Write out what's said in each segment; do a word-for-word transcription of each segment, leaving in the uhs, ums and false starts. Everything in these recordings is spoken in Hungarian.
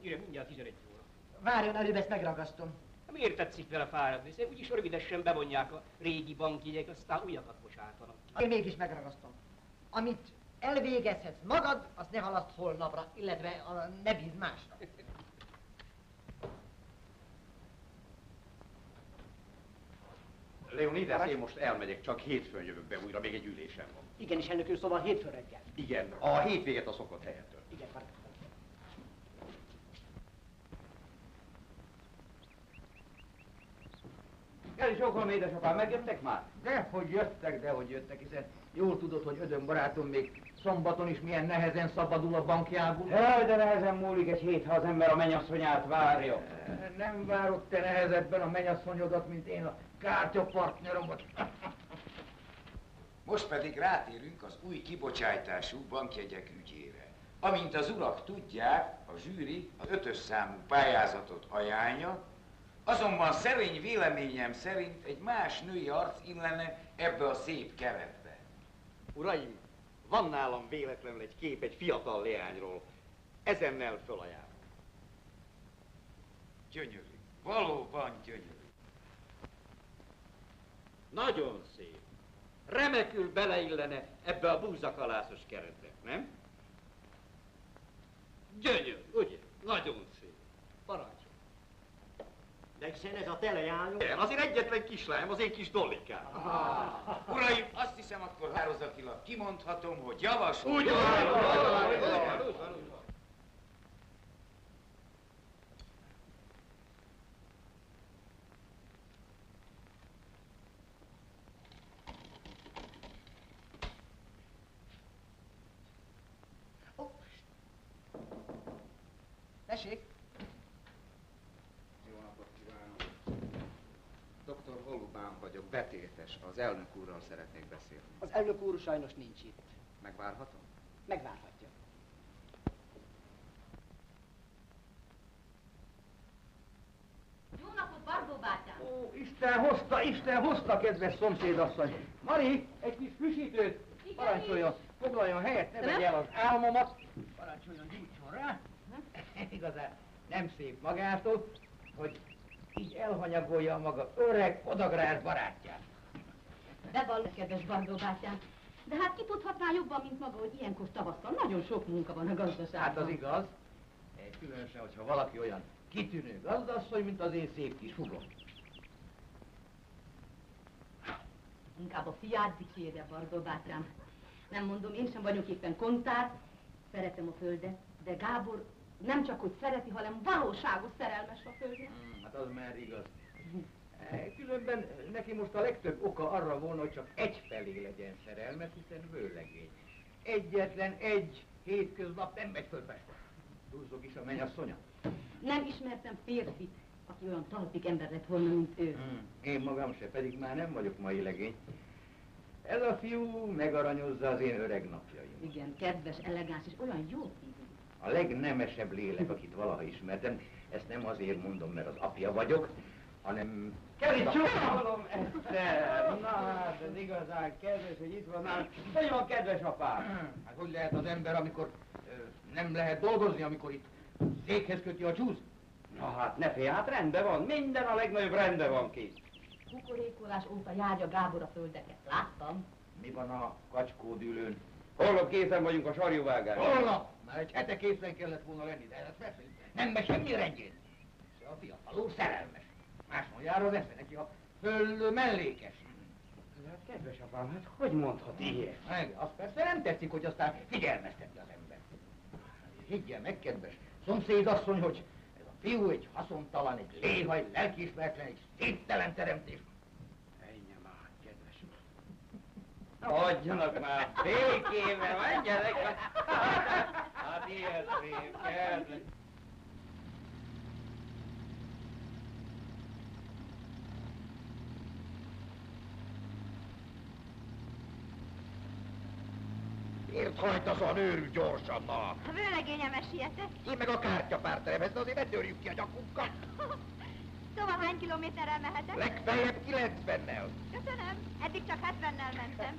Mire mindjárt tizenegy óra. Várjon, előbb ezt megragasztom. Miért tetszik vele fáradni? Szóval úgyis rövidesen bevonják a régi bankjegyek, aztán újakat bocsátanak. Én mégis megragasztom. Amit elvégezhetsz magad, azt ne halaszt holnapra, illetve a, ne bízd másra. Leonidas, én most elmegyek, csak hétfőn jövök be újra, még egy ülésem van. Igenis, elnök úr, szóval hétfő reggel. Igen, a hétvéget a szokott helyettől. Igen, parancsoljon. Geri csókolom, édesapám, megjöttek már? Dehogy jöttek, dehogy jöttek, hiszen jól tudod, hogy ödön barátom még szombaton is milyen nehezen szabadul a bankjából. Jaj, de nehezen múlik egy hét, ha az ember a mennyasszonyát várja. Nem várok te nehezebben a mennyasszonyodat, mint én a kártyapartneromat. Most pedig rátérünk az új kibocsátású bankjegyek ügyére. Amint az urak tudják, a zsűri az ötös számú pályázatot ajánlja, azonban szerény véleményem szerint egy más női arc illene ebbe a szép keretbe. Uraim, van nálam véletlenül egy kép egy fiatal leányról. Ezennel fölajánlom. Gyönyörű, valóban gyönyörű. Nagyon szép. Remekül beleillene ebbe a búzakalászos keretbe, nem? Gyönyörű, ugye? Nagyon szép. Parancsol. De hiszen ez a te leányod. Igen, azért egyetlen kislány, az én kis Dollikám. Ah. Uraim, azt hiszem, akkor hározatilag kimondhatom, hogy javaslom. Úgy van, úgy van, úgy van, úgy van. Tessék? Jó napot kívánok! doktor Holubán vagyok, betétes. Az elnök úrral szeretnék beszélni. Az elnök úr sajnos nincs itt. Megvárhatom? Megvárhatja. Jó napot, Bardó bátyám! Ó, Isten hozta, Isten hozta, kedves szomszédasszony! Mari, egy kis frissítőt! Parancsoljon, foglaljon helyet, ne vegye el az álmomat! Parancsoljon, gyújtson rá! Igazán nem szép magától, hogy így elhanyagolja a maga öreg, odagrász barátját. Bevallom, kedves Bardó bátyám, de hát ki tudhatná jobban, mint maga, hogy ilyenkor tavasszal nagyon sok munka van a gazdaságban. Hát az igaz, különösen, hogyha valaki olyan kitűnő gazdasszony, mint az én szép kis hugom. Inkább a fiát dicsérje, Bardó bátyám. Nem mondom, én sem vagyok éppen kontár, szeretem a földet, de Gábor nem csak hogy szereti, hanem valóságos szerelmes a földre. Hmm, hát az már igaz. Különben neki most a legtöbb oka arra volna, hogy csak egyfelé legyen szerelmes, hiszen vőlegény. Egyetlen egy hétköznap nem megy fölfeste. Túlzok is a mennyasszonya. Nem ismertem férfit, aki olyan talpig ember lett volna, mint ő. Hmm, én magam se, pedig már nem vagyok mai legény. Ez a fiú megaranyozza az én öreg napjaim. Igen, kedves, elegáns és olyan jó szívű. A legnemesebb lélek, akit valaha ismertem, ezt nem azért mondom, mert az apja vagyok, hanem... Keri, csókolom, Eszter! Na hát, ez igazán kedves, hogy itt van már. Hogy van, kedves apám? Hát hogy lehet az ember, amikor ö, nem lehet dolgozni, amikor itt székhez köti a csúsz? Na hát, ne félj, hát rendben van, minden a legnagyobb rendben van ki. Kukorékolás óta járja Gábor a földeket, láttam. Mi van a kacskódülőn? Holnap készen vagyunk a sarjúvágásra. Holnap! Már egy hete készen kellett volna lenni, de ez persze nem megy semmi rendjén. És a fiataló szerelmes. Más mondjára vesz neki a föl mellékes. Hát, kedves apám, hát hogy mondhat ilyet? Meg, azt persze nem tetszik, hogy aztán figyelmezteti az ember. Higgye meg, kedves szomszédasszony, hogy ez a fiú egy haszontalan, egy léha, egy lelkiismeretlen, egy széptelen teremtés. Menjen már, kedves uram. Adjanak már békébe, menjenek már. Hát ilyen szép, kedves. Miért hajtasz a nőrű gyorsan, ma? A vőlegényem sietett. Én meg a kártyapár teremhez, de azért ne törjük ki a nyakunkat. Szóval hány kilométerrel mehetek? Legfeljebb kilencvennel. Köszönöm, eddig csak hetvennel mentem.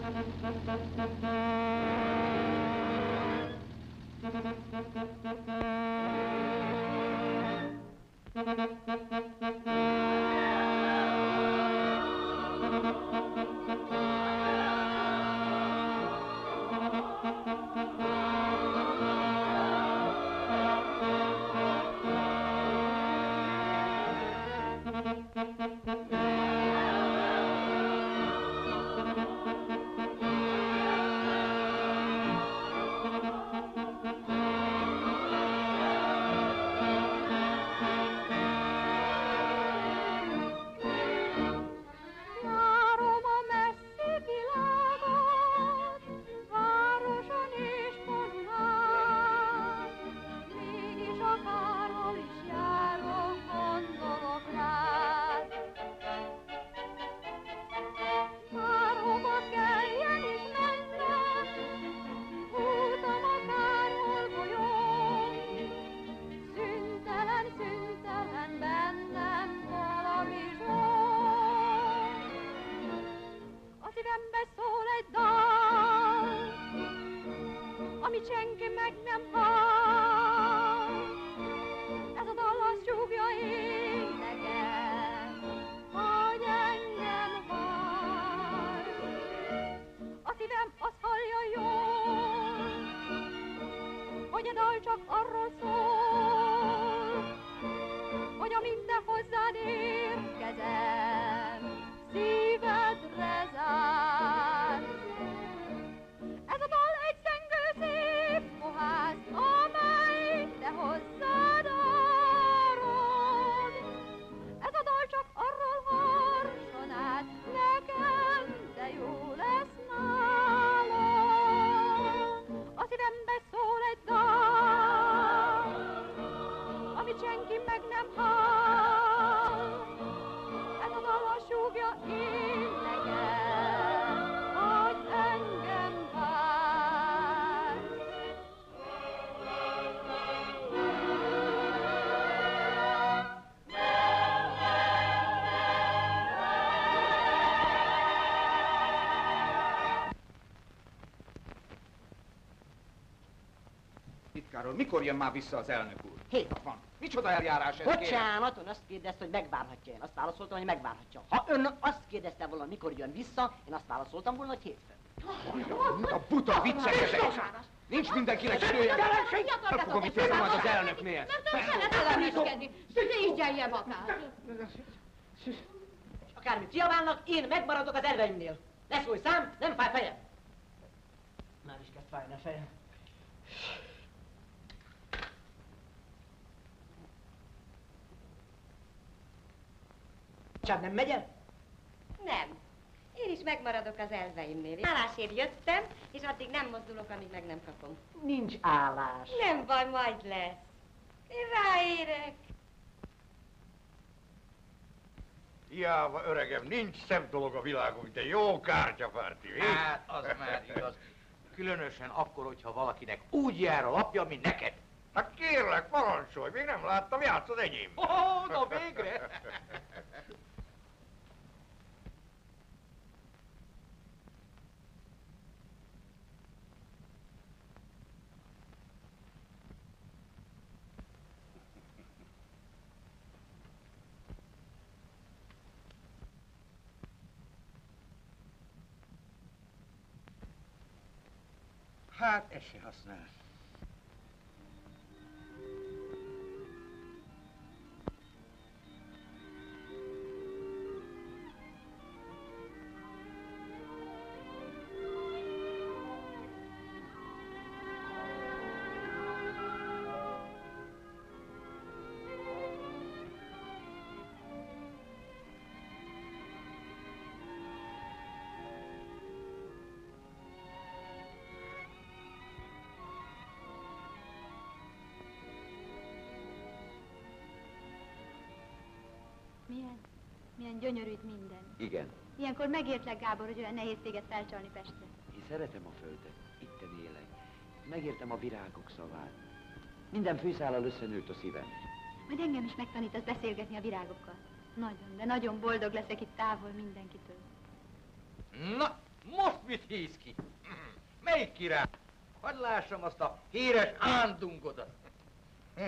Titkáról, mikor jön már vissza az elnök úr? Hét nap van. Micsoda eljárás ez, kérem? Bocsánat, ön azt kérdezte, hogy megvárhatja. Én azt válaszoltam, hogy megvárhatja. Ha ön azt kérdezte volna, mikor jön vissza, én azt válaszoltam volna, hogy hétfőn. A buta viccek ezek! Nincs mindenkinek idője! Nem fogom itt élni majd az elnöknél! Nem feleméskedni! Ne igyeljem akár! Akármit kiabálnak, én megmaradok az elveimnél. Ne szólj szám, nem fáj fejem. Már is kezd fájni a fejem. Csak nem megy el? Nem. Én is megmaradok az elveimnél. Állásért jöttem, és addig nem mozdulok, amíg meg nem kapom. Nincs állás. Nem baj, majd lesz. Én ráérek. Hiába, öregem, nincs szebb dolog a világon, mint egy jó kártyapárti. Hát, az már igaz. Különösen akkor, hogyha valakinek úgy jár a lapja, mint neked. Hát kérlek, parancsolj, még nem láttam, játsz az enyém. Ó, oh, na végre! Hát, ez se használ. Milyen, milyen gyönyörű itt minden. Igen. Ilyenkor megértlek, Gábor, hogy olyan nehéz téged felcsalni Pestre. Én szeretem a földet, itten élek. Megértem a virágok szavát. Minden fűszállal összenőtt a szívem. Majd engem is megtanítasz beszélgetni a virágokkal. Nagyon, de nagyon boldog leszek itt távol mindenkitől. Na, Most mit híz ki? Melyik király? Hadd lássam azt a híres ándungodat. Hm.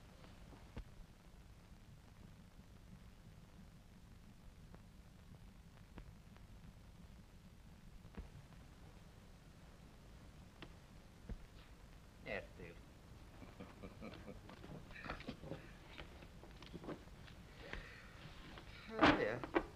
Nyertél. Ugye?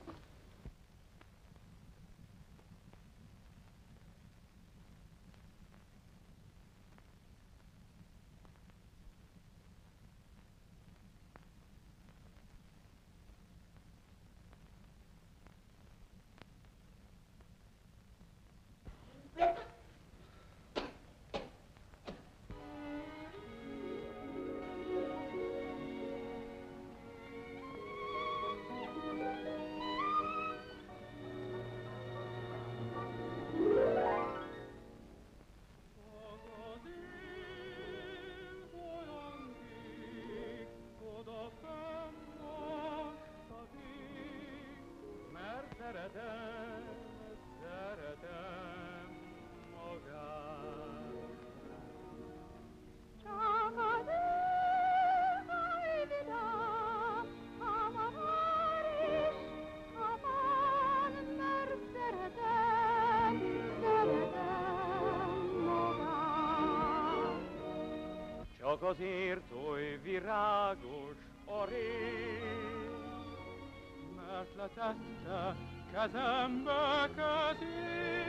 Csak azért oly virágos a rég, mert letette kezembe kezét.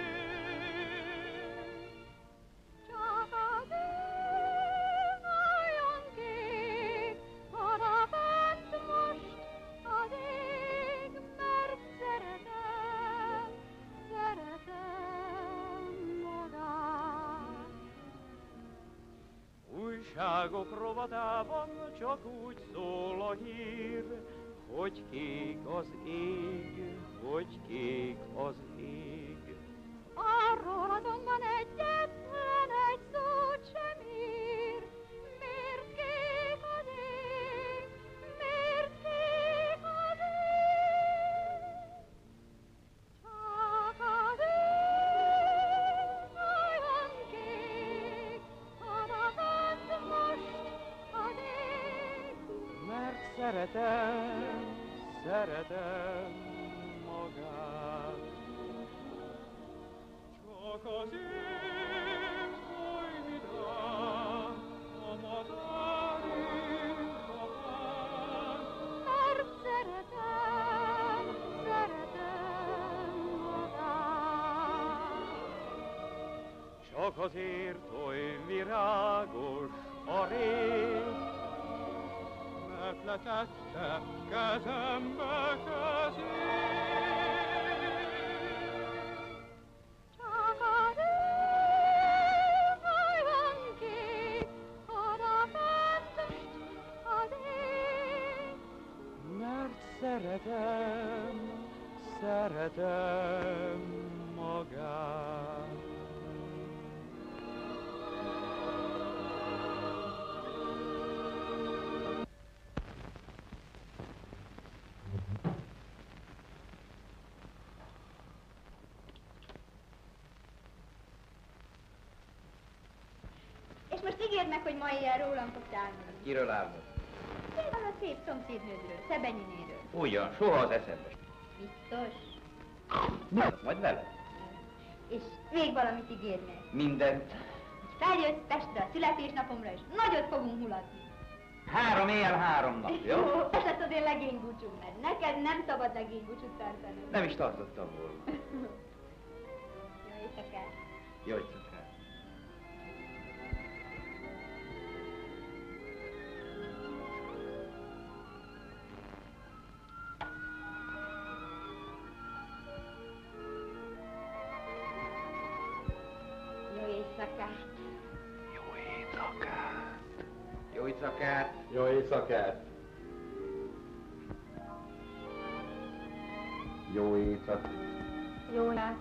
Csak azért olyan kék, odafent most az ég, mert szeretem, szeretem magát. Újságok rovatában csak úgy szól a hír, hogy kék az ég, hogy kék az ég. Arról azonban egyetlen egy szót sem ír, miért kék az ég, miért kék az ég. Csak az ég olyan kék, odafent most az ég. Mert szeretem, szeretem magát. Csak az én oly vidám, a madárink kapán. Mert szeretem, szeretem magát. Csak azért oly virágos a rég, mert letette kezembe kezét. Csak az ég olyan kék, odafent az ég. Mert szeretem, szeretem magát. És most ígérd meg, hogy ma éjjel rólam fogsz álmodni. Kiről álmod? Az a szép szomszédnődről, Szebenyinéről. Ugyan, soha az eszembe. Biztos. Na, majd veled. És még valamit ígérnél. Mindent. Feljössz Pestre a születésnapomra, és nagyot fogunk mulatni. Három éjjel, három nap, jó? Jó, ez lesz az én legénybúcsúm, mert neked nem szabad legénybúcsút tartani. Nem is tartottam volna. Jó éjszakát. Jó éjszakát. Jó éjszakát. Jó éjszakát. Jó éjszakát. Jó éjszakát. Jó éjszakát. Jó lát.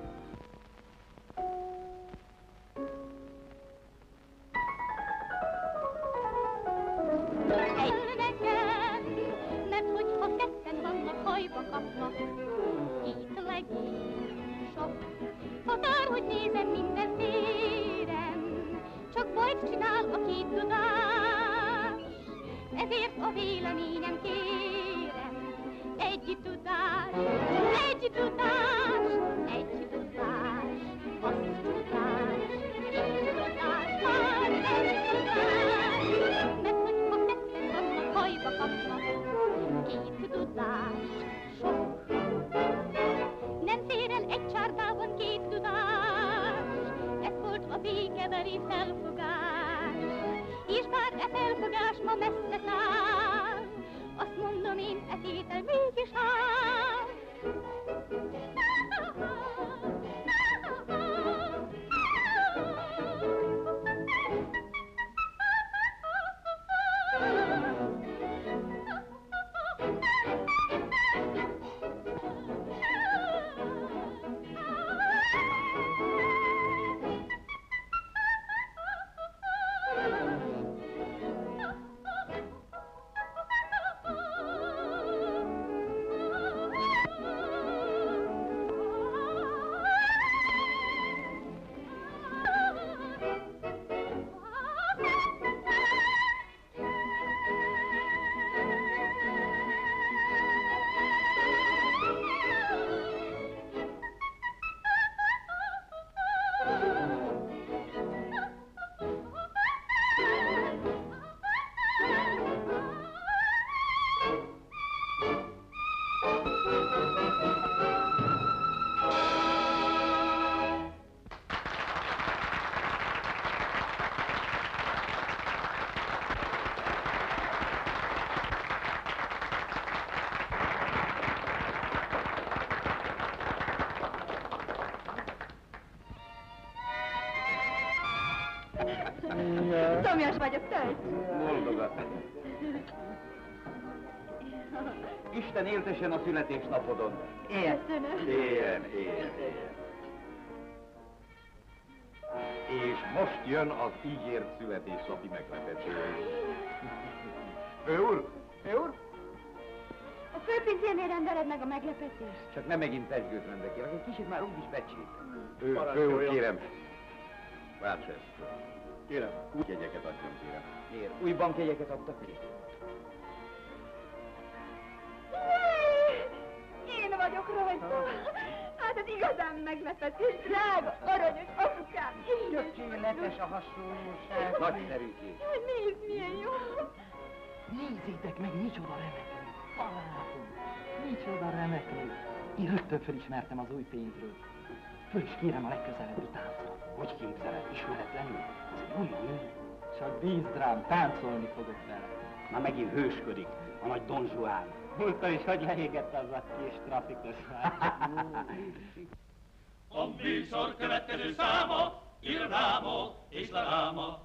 Nekem, mert hogyha ketten vannak, hajba kapnak, itt legyen sok hogy nézem minden téren, csak bajt csinál a két tudás. Ezért a véleményem kérem, egy tudás, egy tudás, egy tudás, az tudás, egy tudás, az egy tudás. Mert hogyha ketten vannak, hajba kapnak, két tudás, sok. Nem fér el egy csárkában két tudás, ez volt a békebeli felfogás. És bár e felfogás ma messze száll, azt mondom én, e tétel mégis áll. Szomjas vagyok, tölts! Boldogat. Isten éltesen a születésnapodon. Köszönöm. Éljen, éljen, éljen. És most jön az ígért születésnapi meglepetés. Főúr! Főúr? A főpincérnél rendeled meg a meglepetést? Csak nem megint pesgőt kérlek, egy kicsit már úgyis becsít. Ő, főúr, kérem. Válts ezt. Kérem, új jegyeket adjon, kérem. Miért? Új bankjegyeket adtak ki? Én vagyok rajta. Hát ez igazán meglepetés, drága, aranyos apukám. Tökéletes a hasonlóság. Nagyszerű kép. Nézd, milyen jó. Nézzétek meg, micsoda remeklő. Barátom, micsoda remeklő. Én rögtön felismertem az új pénzről. Föl is kérem a legközelebbi táncra. Hogy képzeled, ismeretlenül? Az egy új nő. Csak bízd rám, táncolni fogok vele. Már megint hősködik, a nagy Don Juan. Múltkor is, hogy leégett az a kis trafikus. A műsor következő száma, Il Ramo és La Rama.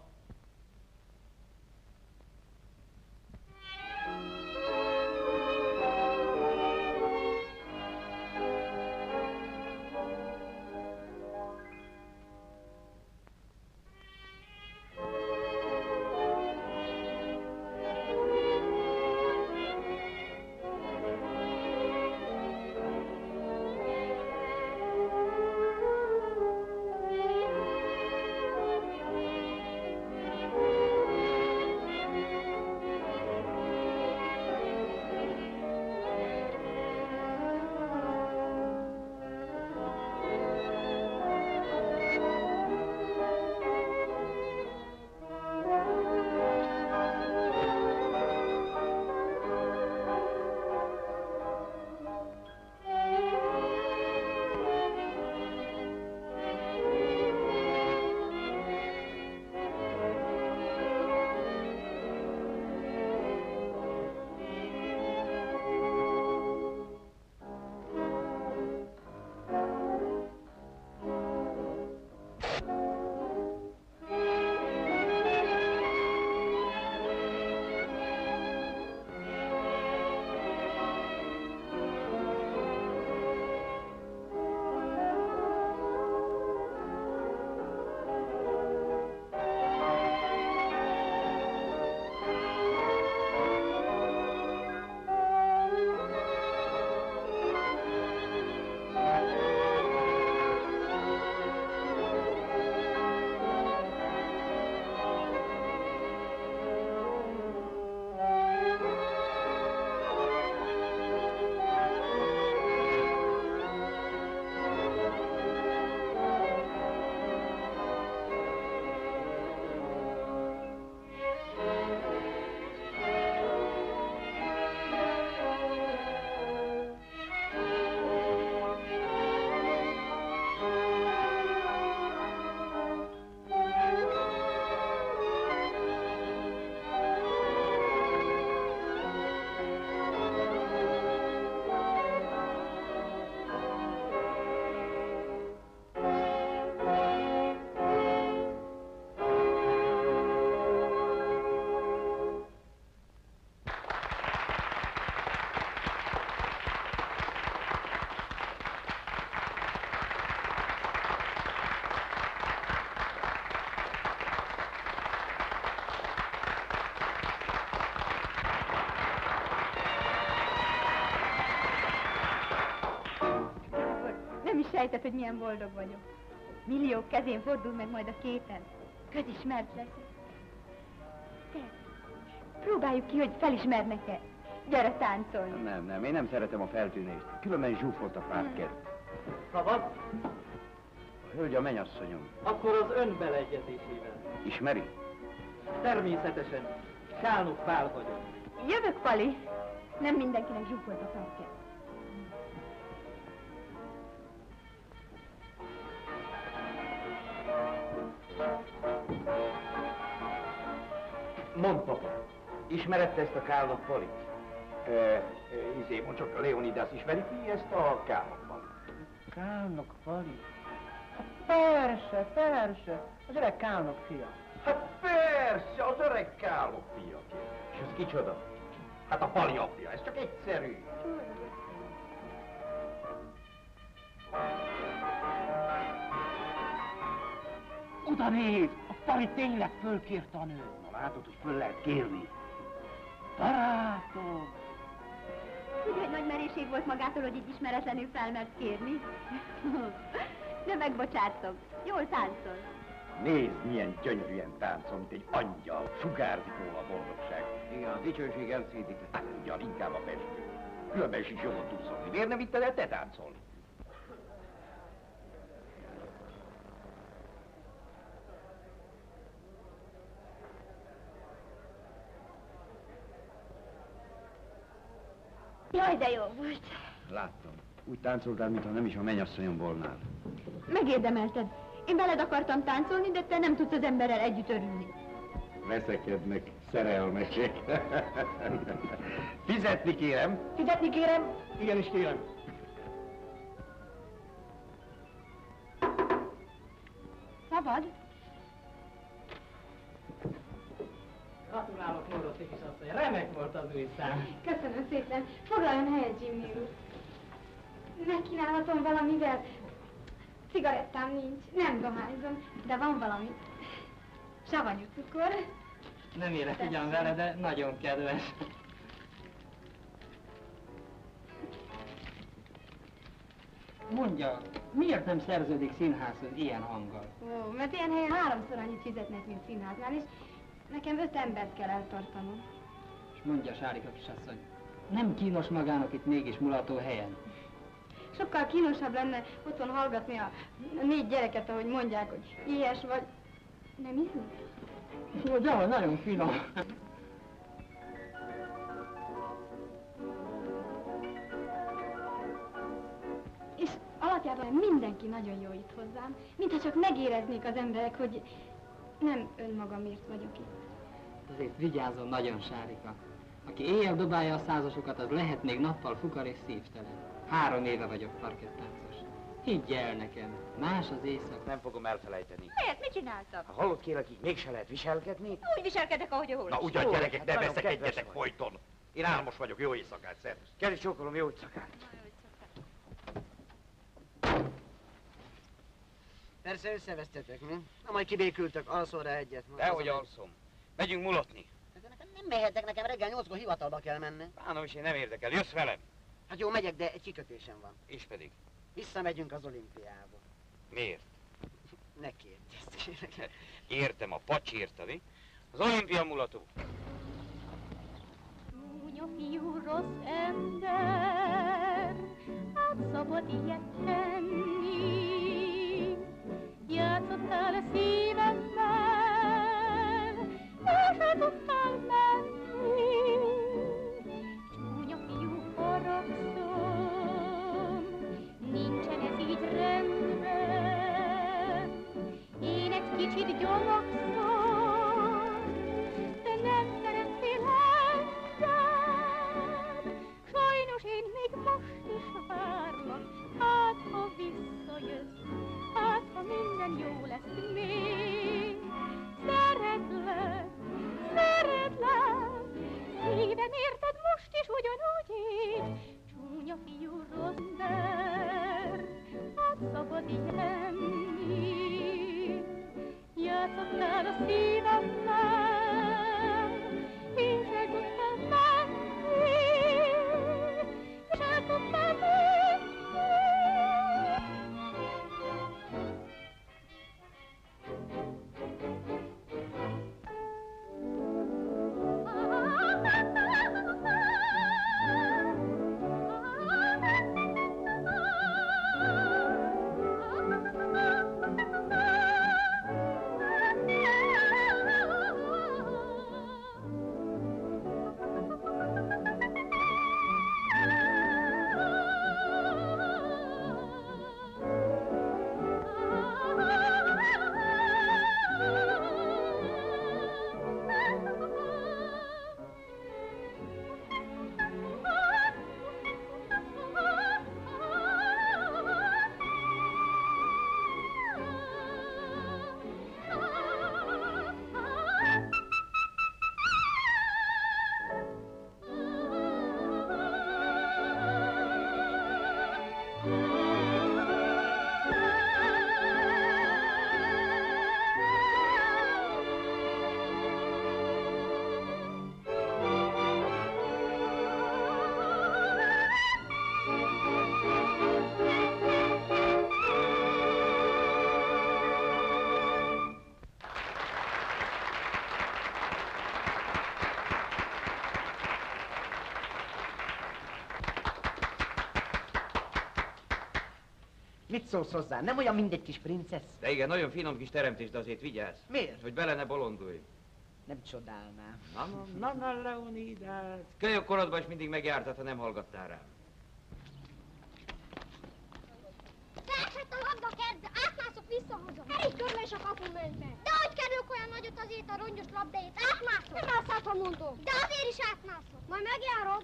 Nem is sejtett, hogy milyen boldog vagyok. Milliók kezén fordul meg majd a képen. Közismert leszek. Te, próbáljuk ki, hogy felismernek-e. Gyere táncolni. Nem, nem, én nem szeretem a feltűnést. Különben zsúfolt a pártkert. Szabad? A hölgy a mennyasszonyom. Akkor az ön beleegyezésével. Ismeri? Természetesen. Kálnok Pál vagyok. Jövök, Pali. Nem mindenkinek zsúfolt a pártkert. Mondd, papa, ismered te ezt a Kálnok Palit? E, e, izé, mondd csak, a Leonidas ismeri ki ezt a Kálnok Palit? Kálnok Pali? Hát persze, persze, az öreg Kálnok fia. Hát persze, az öreg Kálnok fia. És ez kicsoda? Hát a Pali apja, ez csak egyszerű. Oda néz, a Pali tényleg fölkérte a nőt. Na látod, hogy föl lehet kérni. Barátom! Tudja, hogy nagy meréség volt magától, hogy így ismeretlenül felmert kérni? De megbocsátom, jól táncol. Nézd, milyen gyönyörűen táncol, mint egy angyal. Sugárzik róla a boldogság. Igen, a dicsőség elszédik. Hát ugyan, inkább a festő. Különben is jobban tudsz szólni. Miért nem vitted el te táncolni? Jaj, de jó volt. Láttam. Úgy táncoltál, mintha nem is a mennyasszonyom volnál. Megérdemelted. Én veled akartam táncolni, de te nem tudsz az emberrel együtt örülni. Veszekednek, szerelmesek. Fizetni kérem. Fizetni kérem? Igenis kérem. Szabad? Gratulálok, Morosz kisasszony, remek volt az új szám. Köszönöm szépen. Foglaljon helyet, Jimmy úr. Megkínálhatom valamivel? Cigarettám nincs, nem dohányzom, de van valami. Savanyú cukor. Nem érek ugyan vele, de nagyon kedves. Mondja, miért nem szerződik színházhoz ilyen hanggal? Ó, mert ilyen helyen háromszor annyit fizetnek, mint színháznál, és nekem öt embert kell eltartanom. És mondja, Sárika kisasszony, nem kínos magának itt mégis mulató helyen? Sokkal kínosabb lenne otthon hallgatni a négy gyereket, ahogy mondják, hogy ilyes vagy. Nem iszik? Jó, de nagyon finom. És alapjában mindenki nagyon jó itt hozzám, mintha csak megéreznék az emberek, hogy nem önmagamért vagyok itt. Azért vigyázzon nagyon, Sárika. Aki éjjel dobálja a százasokat, az lehet még nappal fukar és szívtelen. Három éve vagyok parkettáncos. Higgy el nekem, más az éjszak. Nem fogom elfelejteni. Miért? Mit csináltam? Ha hallott, kérlek, így mégse lehet viselkedni? Úgy viselkedek, ahogy hol. Na ugyan, gyerekek, ne hát nagyon veszekedjetek kedves folyton. Én álmos vagyok, jó éjszakát, szervusz. Kell is csókolom, jó éjszakát. Persze összevesztetek, mi? Na majd kibékültök, alszol rá egyet. Dehogy alszom. Megyünk mulatni. De nekem nem mehetek, nekem reggel nyolckor hivatalba kell menni. Bánom is, én nem érdekel. Jössz velem? Hát jó, megyek, de egy kikötésem van. És pedig? Visszamegyünk az olimpiába. Miért? Ne kérdezz. Értem, a pacs érteni. Az olimpia mulató. Csúnya fiú, rossz ember, hát szabad ilyet tenni. Játszottál a szívemmel, és el tudtál menni. Csúnya fiú, haragszom, nincsen ez így rendben. Én egy kicsit gyalogszom, de nem szeretnél engem. Sajnos én még most is várlak, hát ha visszajössz, hát ha minden jó lesz még. Szeretlek, szeretlek, szívem érted most is ugyanúgy így. Csúnya fiú, rossz ember, hát szabad így lenni. Játszottál Mit szólsz hozzá? Nem olyan, mint egy kis princesz? De igen, nagyon finom kis teremtés, de azért vigyázz. Miért? Hogy bele ne bolondulj. Nem csodálnám. Na, na, na, na, Leonidas. Kölyök korodban is mindig megjártad, ha nem hallgattál rám. Leesett a labda, kedd, átmászok vissza-haza. Elég körbe és a kapu megy be. De hogy kerülök olyan nagyot azért a rongyos labdáért? Átmászok. Nem állsz, ha mondom. De azért is átmászok. Majd megjárod.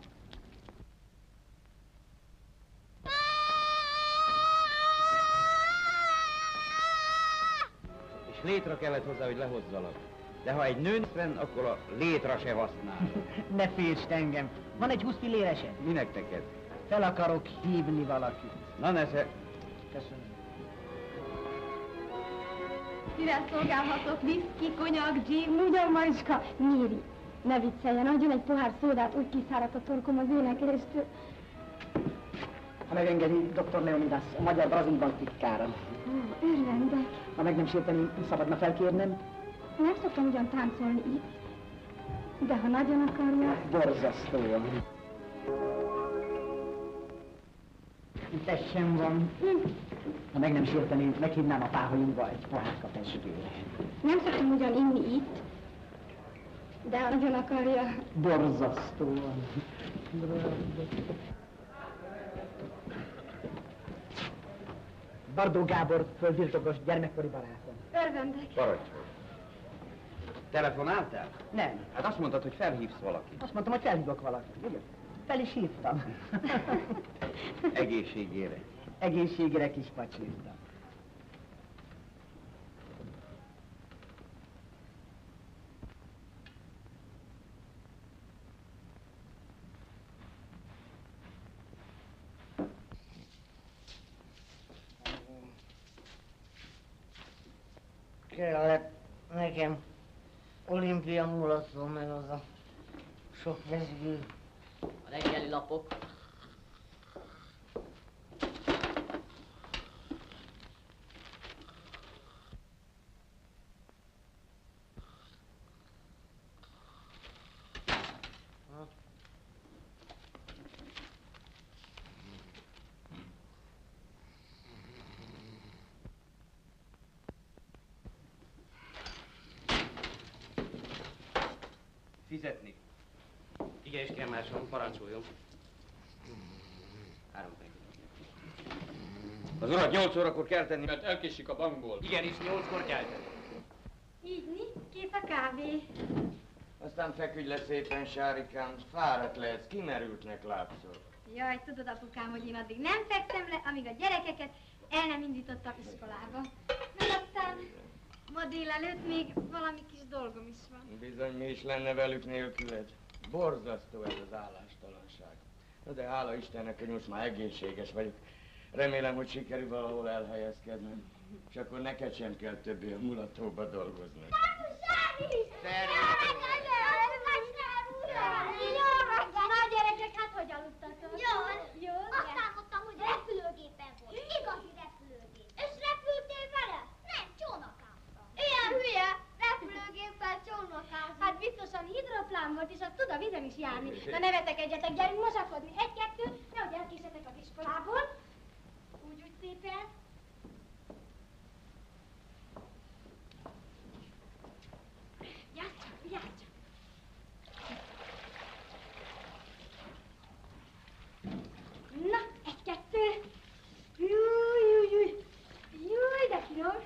És létre kellett hozzá, hogy lehozzalak. De ha egy nő fenn, akkor a létra se használ. Ne féltsd engem. Van egy húsz fillérese? Minek neked? Fel akarok hívni valakit. Na nesze. Köszönöm. Mivel szolgálhatok? Viszki, konyak, gin, ugyan, Mariska? Méri, ne vicceljen, adjon egy pohár szódát, úgy kiszáradt a torkom az énekléstől. Ha megengedi, doktor Leonidas, a Magyar Brazil Bank titkára. Ó, örvendek. Ha meg nem sérteni, szabadna felkérnem? Nem szoktam ugyan táncolni itt, de ha nagyon akarja... Borzasztóan. Tessen van. Ha meg nem sérteni, meghívnám a páholyunkba egy pohárka pesgőre. Nem szoktam ugyan inni itt, de ha nagyon akarja... Borzasztóan. Bardó Gábor földbirtokos gyermekkori barátom. Örvendek. Parancsolj. Telefonáltál? Nem. Hát azt mondtad, hogy felhívsz valakit. Azt mondtam, hogy felhívok valakit, ugye? Fel is hívtam. Egészségére. Egészségére kis pacsírtam. Kellett nekem olimpia mulató, meg az a sok pesgő. A reggeli lapok. Fizetni. Igen, és kell másom, parancsoljon. Három perc. Az urat nyolc órakor kell tenni, Mert elkésik a bankból. Igenis, nyolckor kell tenni. Így, kész a kávé. Aztán feküdj le szépen, Sárikám, fáradt lehetsz, kimerültnek látszol. Jaj, tudod, apukám, hogy én addig nem fekszem le, amíg a gyerekeket el nem indítottam iskolába. Meg aztán ma délelőtt még valami kis dolgom is van. Bizony, mi is lenne velük nélküled. Borzasztó ez az állástalanság. Na de hála Istennek, hogy most már egészséges vagyok. Remélem, hogy sikerül valahol elhelyezkednem. És akkor neked sem kell többé a mulatóba dolgozni. Na gyerekek, hát hogy aludtatok? Jól. Jól? Azt álmodtam, hogy repülőgépen volt. Igazi repülőgép. És repültél vele? Nem, csónakáztam. Ilyen hülye, repülőgéppel csónakáztam. Hát biztosan hidroplán volt, és az tud a vízen is járni. Na nevetek egyetek, gyerünk mosakodni. Egy-kettő, nehogy elkésetek az iskolából. Úgy, úgy szépen. Játszak, játszak. Na, egy-kettő. Júj, júj, júj. Júj, de finom.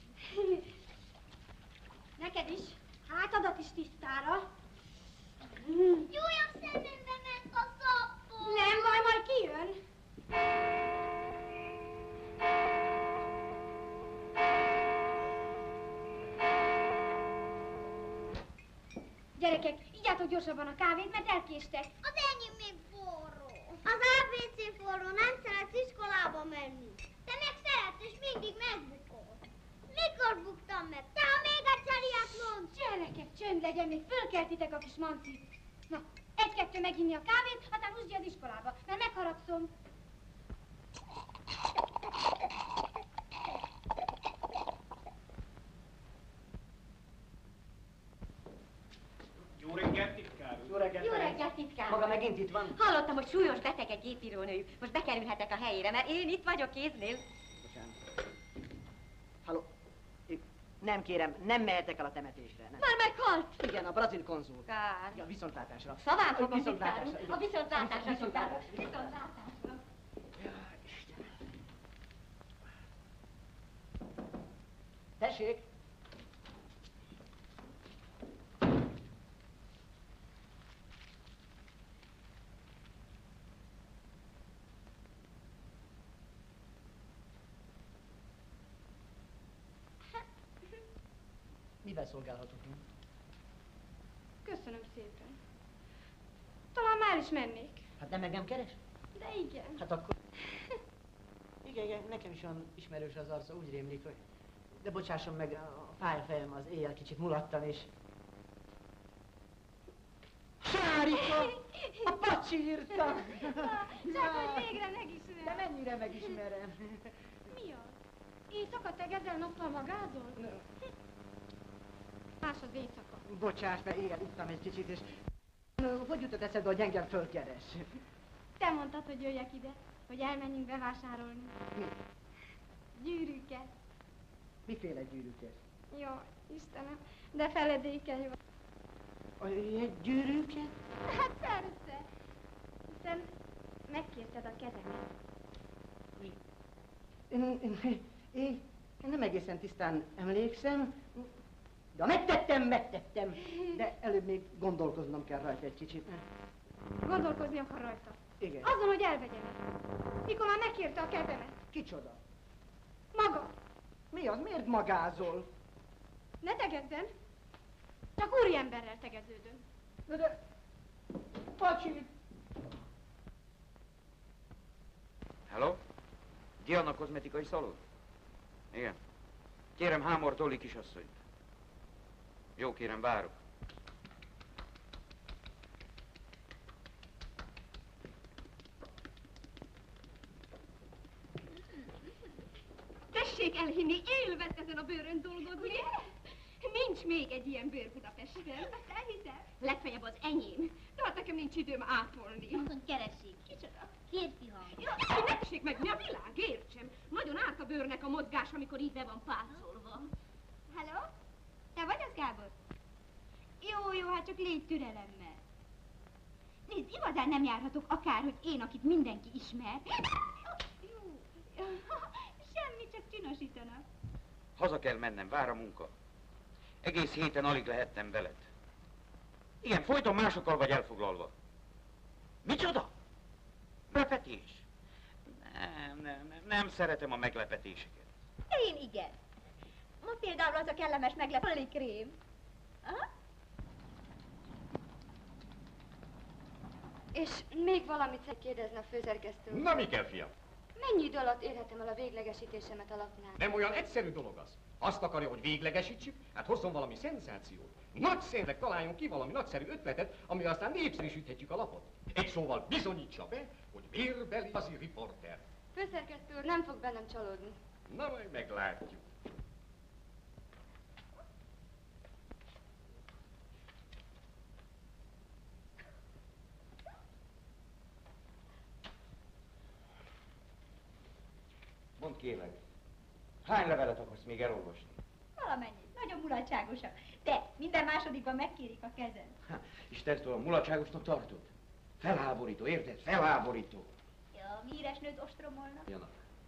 Neked is. Hátadat is tisztára. Júj, a szemembe ment a szapor. Nem baj, majd kijön. Gyerekek, igyatok gyorsabban a kávét, mert elkéstek. Az enyém még forró. Az á bé cé forró, nem szeretsz iskolába menni. Te meg szeretsz, és mindig megbukol. Mikor buktam meg? Te ha még egyszer ilyet mondd. Gyerekek, csönd legyen, még fölkeltitek a kis mancit. Na, egy-kettő meginni a kávét, aztán húzd az iskolába, mert megharagszom. Jó reggelt, titkár úr. Jó reggelt. Jó reggelt, titkár. Maga megint itt van? Hallottam, hogy súlyos beteg egy gépírónőjük. Most bekerülhetek a helyére, mert én itt vagyok kéznél. Bocsánat. Nem kérem, nem mehetek el a temetésre. Nem. Már meghalt! Igen, a brazil konzul. Kár. Ja, viszontlátásra. Szaván fogom, Viszontlátásra. diktálunk. igen. A viszontlátásra, Viszontlátásra. viszontlátásra. Tessék! Mivel szolgálhatok? Köszönöm szépen. Talán már is mennék. Hát nem engem keres? De igen. Hát akkor... Igen, igen, nekem is olyan ismerős az arca, úgy rémlik, hogy... De bocsásson meg, a fájfejem az éjjel kicsit mulattan, és... Sárika! A pacsírta! Csak, hogy végre megismerem. De mennyire megismerem? Mi az? Éjszaka tegezel, nappal magázol? Más az éjszaka. Bocsáss, mert éjjel ittam egy kicsit, és... Hogy jutott eszedbe, hogy engem fölkeres? Te mondtad, hogy jöjjek ide, hogy elmenjünk bevásárolni. Mi? Gyűrűket. Miféle gyűrűket? Jó, Istenem, de feledékeny vagy. A ilyen gyűrűket? Hát persze. Hiszen megkérted a kezemet. Én, én, én, én nem egészen tisztán emlékszem, de megtettem, megtettem, de előbb még gondolkoznom kell rajta egy kicsit. Gondolkozni akar rajta. Igen. Azon, hogy elvegyem. Mikor már megkérte a kezemet. Kicsoda? Maga. Mi az? Miért magázol? Ne tegezzen. Csak úriemberrel tegeződöm. De, de... Pacsi! Hello? Diana kozmetikai szalon? Igen. Kérem Hámor Dolly kisasszonyt. Jó, kérem, várok. Tessék elhinni, élvez ezen a bőrön dolgozni. Nincs még egy ilyen bőr Budapesten. Azt elhiszem. Legfeljebb az enyém. De hát nekem nincs időm ápolni. Azon keressék. Kicsoda? Férfi hang. Ja, ne tessék meg, mi a világ, értsem. Nagyon árt a bőrnek a mozgás, amikor így be van pácolva. Halló? Te vagy az, Gábor? Jó, jó, hát csak légy türelemmel. Nézd, igazán nem járhatok akár, hogy én, akit mindenki ismer. Jó. Semmi, csak csinosítanak. Haza kell mennem, vár a munka. Egész héten alig lehettem veled. Igen, folyton másokkal vagy elfoglalva. Micsoda? Meglepetés? Nem, nem, nem, nem szeretem a meglepetéseket. De én igen. Ma például az a kellemes meglepő krém. Aha. És még valamit szeretnék kérdezni a főszerkesztő. Na, mi kell, fiam? Mennyi idő alatt érhetem el a véglegesítésemet a lapnál? Nem olyan egyszerű dolog az. Azt akarja, hogy véglegesítsük, hát hozzon valami szenzációt. Nagyszerűleg találjon ki valami nagyszerű ötletet, ami aztán népszerűsíthetjük a lapot. Egy szóval bizonyítsa be, hogy vérbeli igazi riporter. Főszerkesztő úr nem fog bennem csalódni. Na, majd meglátjuk. Mondd kérlek, hány levelet akarsz még elolvasni? Valamennyit. Nagyon mulatságosak. De minden másodikban megkérik a kezem. Ha, és te ezt olyan mulatságosnak tartod? Felháborító, érted? Felháborító. Ja, a híres nőt ostromolnak. Jana.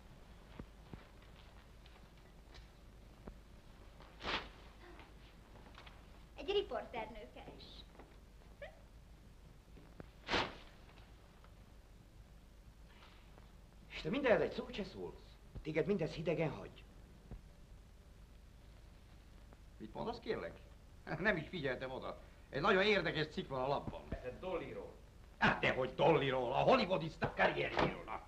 Egy riporternő keres. És te mindenhez egy szót se szólsz. Téged mindez hidegen hagy. Mit mondasz, kérlek? Nem is figyeltem oda. Egy nagyon érdekes cikk van a lapban. Ez Dollyról. Hát dehogy Dollyról, a hollywoodista karrierjéről. Na.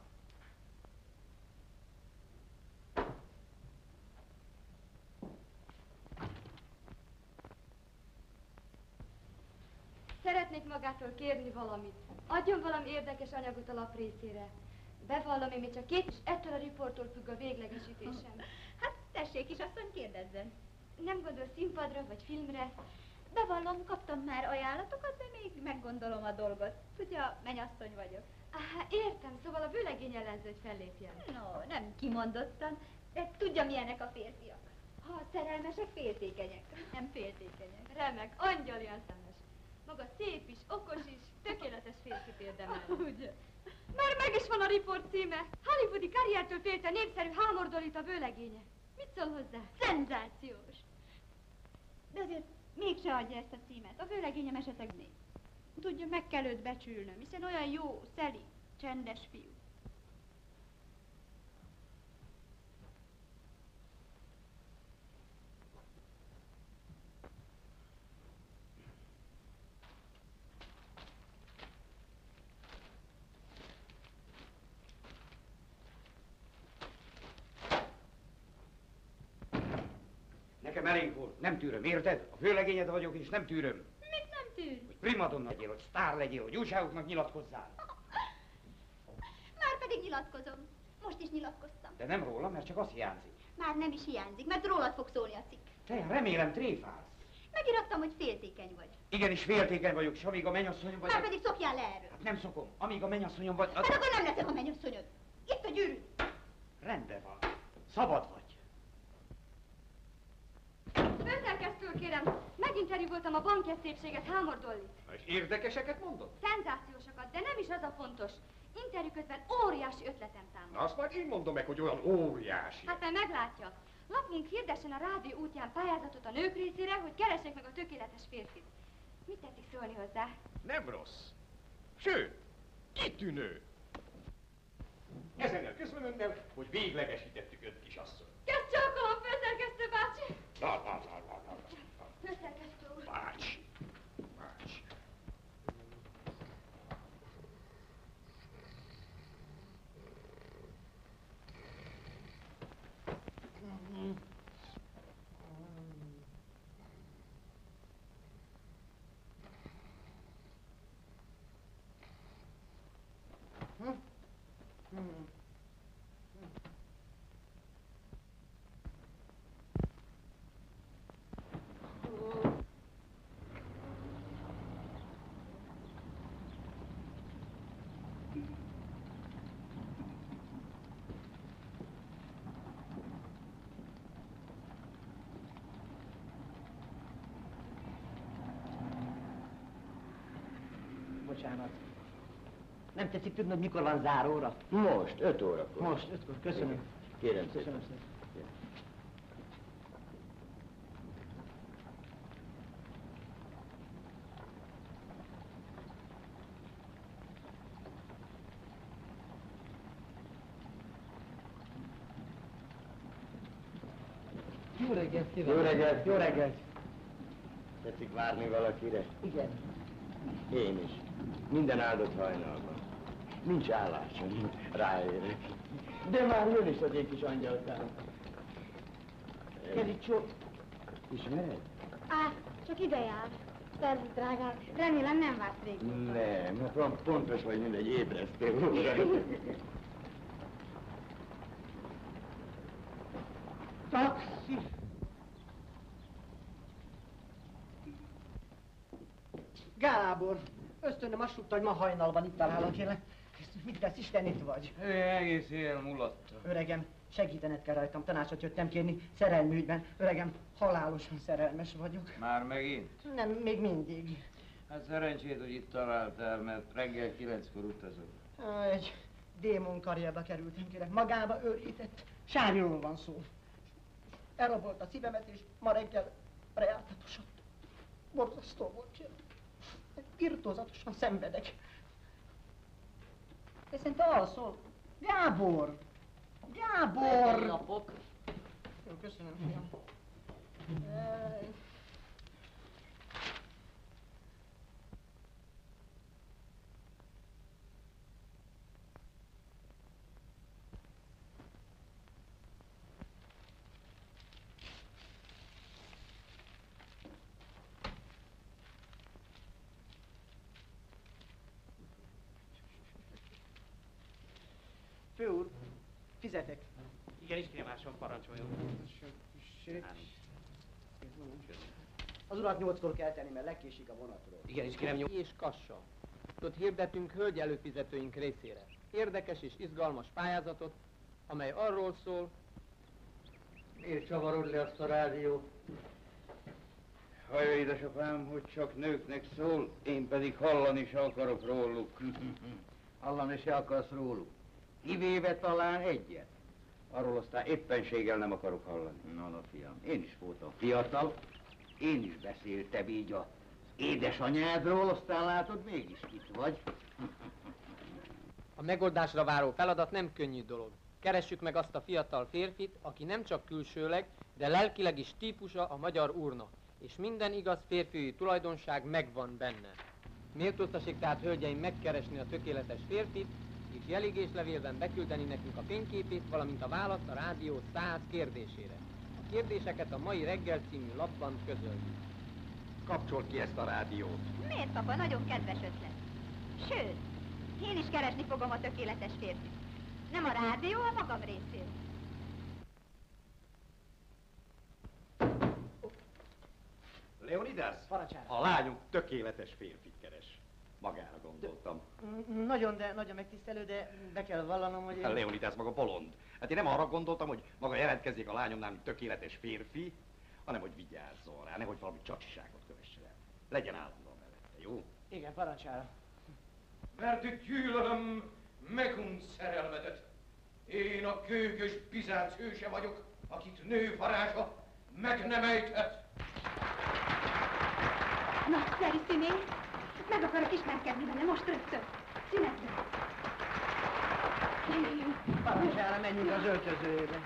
Szeretnék magától kérni valamit. Adjon valami érdekes anyagot a lap részére. Bevallom, én még csak két, és ettől a riporttól függ a véglegesítésem. Hát tessék is, asszony, kérdezzen. Nem gondol színpadra vagy filmre? Bevallom, kaptam már ajánlatokat, de még meggondolom a dolgot. Tudja, mennyasszony vagyok. Á, értem, szóval a vőlegény ellenző, hogy fellépjen. No, nem kimondottan, de tudja, milyenek a férfiak. Ha szerelmesek, féltékenyek. Nem féltékenyek. Remek, angyalian szemes. Maga szép is, okos is, tökéletes férfit érdemel. Ugye? Már meg is van a riport címe. Hollywoodi karriertől félt a népszerű Hámordolita vőlegénye. Mit szól hozzá? Szenzációs. De azért mégse adja ezt a címet. A vőlegényem esetleg né. Tudja, meg kell őt becsülnöm, hiszen olyan jó, szeli, csendes fiú. Nekem elég volt, nem tűröm, érted? A főlegényed vagyok, és nem tűröm. Mit nem tűr? Hogy primadonna legyél, hogy sztár legyél, hogy újságoknak nyilatkozzál. Már pedig nyilatkozom. Most is nyilatkoztam. De nem róla, mert csak az hiányzik. Már nem is hiányzik, mert rólad fog szólni a cikk. Te remélem tréfálsz. Megirattam, hogy féltékeny vagy. Igenis féltékeny vagyok, és amíg a mennyasszonyom vagy... Már pedig szokjál le erről. Hát nem szokom, amíg a mennyasszonyom vagy... Hát akkor nem leszek a mennyasszonyod. Itt a gyűrű. Rendben van. Szabad vagy. Főszerkesztő úr, kérem, meginterjúvoltam a bankjegyző szépséget, Hámordollit. És érdekeseket mondott? Szenzációsokat, de nem is az a fontos. Interjú közben óriási ötletem támad. Na, azt majd én mondom meg, hogy olyan óriási. Hát majd meglátja. Lapunk hirdessen a rádió útján pályázatot a nők részére, hogy keressék meg a tökéletes férfit. Mit tetszik szólni hozzá? Nem rossz. Sőt, kitűnő. Ezennel köszönöm önnel, hogy véglegesítettük öt kisasszony. Kezd csókolom, főszerkesztő bácsi! La, la, la, la, la, la. Főszerkesztő úr. Bácsi. Bácsi. Bocsánat. Nem tetszik tudni, hogy mikor van záróra? Most, öt órakor. Most, ötkor. Köszönöm. Kérem szépen. Köszönöm szépen. Jó reggelt kívánok! Jó reggelt! Jó reggelt! Tetszik várni valakire? Igen. Én is. Minden áldott hajnalban. Nincs állásom, ráérek. De már jön is az én kis angyalkám. Kericsó. Ismered? Á, csak ide jár. Szervusz, drágám. Remélem nem vársz régóta. Nem, pont, pontos vagy, mint egy ébresztő óra. Taxi! Gábor, ösztönöm azt tudta, hogy ma hajnalban itt találok, kérlek. Mit tesz, Isten, itt vagy? Ő egész éjjel mulatta. Öregem, segítened kell rajtam, tanácsot jöttem kérni szerelmi ügyben. Öregem, halálosan szerelmes vagyok. Már megint? Nem, még mindig. Hát szerencsét, hogy itt találtál, mert reggel kilenckor utazok. Egy démon karrierbe kerültem, kérlek. Magába őrített. Sárjóról van szó. Elrabolt a szívemet, és ma reggel reáltatosott. Borzasztó volt, kérlek. Irtózatosan szenvedek. Te szerintem alszol? Gábor! Gábor! Napok. Jó, köszönöm, fiam. Ej. Főúr, fizetek. Igen, is krémáson parancsoljon. Az urat nyolckor kell tenni, mert legkésik a vonatról. Igen, is kérem, nyom... És kassa. Ott hirdetünk hölgy előfizetőink részére. Érdekes és izgalmas pályázatot, amely arról szól, Miért csavarod le azt a rádiót? Hallja, édesapám, hogy csak nőknek szól, én pedig hallani se akarok róluk. Hallani se akarsz róluk. Kivéve talán egyet. Arról aztán éppenséggel nem akarok hallani. Na, na, fiam, én is voltam fiatal, én is beszéltem így a édesanyádról, aztán látod, mégis itt vagy. A megoldásra váró feladat nem könnyű dolog. Keressük meg azt a fiatal férfit, aki nem csak külsőleg, de lelkileg is típusa a magyar úrnak, és minden igaz férfiúi tulajdonság megvan benne. Méltóztassék tehát, hölgyeim, megkeresni a tökéletes férfit, és jelégéslevélben beküldeni nekünk a fényképét, valamint a választ a rádió száz kérdésére. A kérdéseket a Mai Reggel című lapban közöljük. Kapcsold ki ezt a rádiót. Miért, papa? Nagyon kedves ötlet. Sőt, én is keresni fogom a tökéletes férfit. Nem a rádió, a magam részéről. Leonidas? Parancsára. A lányunk tökéletes férfit keres. Magára gondoltam. Nagyon, de nagyon megtisztelő, de be kell vallanom, hogy én... Leonidas maga bolond. Hát én nem arra gondoltam, hogy maga jelentkezzék a lányomnál, mint tökéletes férfi, hanem hogy vigyázzon rá, nehogy valami csacsiságot kövessen el. Legyen állandóan mellette, jó? Igen, parancsára. Mert gyűlölöm Mekunt szerelmetet. Én a gőgös Bizánc hőse vagyok, akit nő varázsa meg nem ejthet. Nagyszerű színész! Meg akarok ismerkedni vele most rögtön. Szünetben. Parancsára, menjünk az öltözőjébe.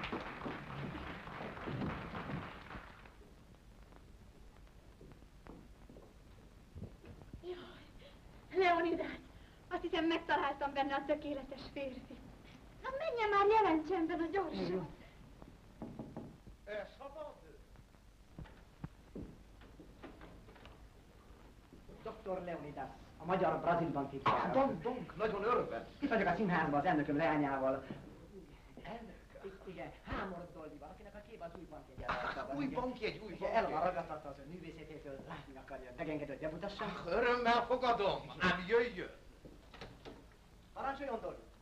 Jaj, Leonidas! Azt hiszem, megtaláltam benne a tökéletes férfi. Na menjen már, jelentsen be, a gyorsan! Ez szabad? doktor Leonidas, a magyar Brazilban titkár. Donk, donk, nagyon örvend. Itt vagyok a színházban az elnököm leányával. Elnök? Igen, Hámor Dollival, akinek a kép az új bankjegy elrajta. Új bankjegy, új bankjegy. El van ragadtatva az ön művészetétől, látni akarja. Megengedő, hogy bemutassam? Örömmel fogadom, ám jöjjön. Parancsoljon, Dolly.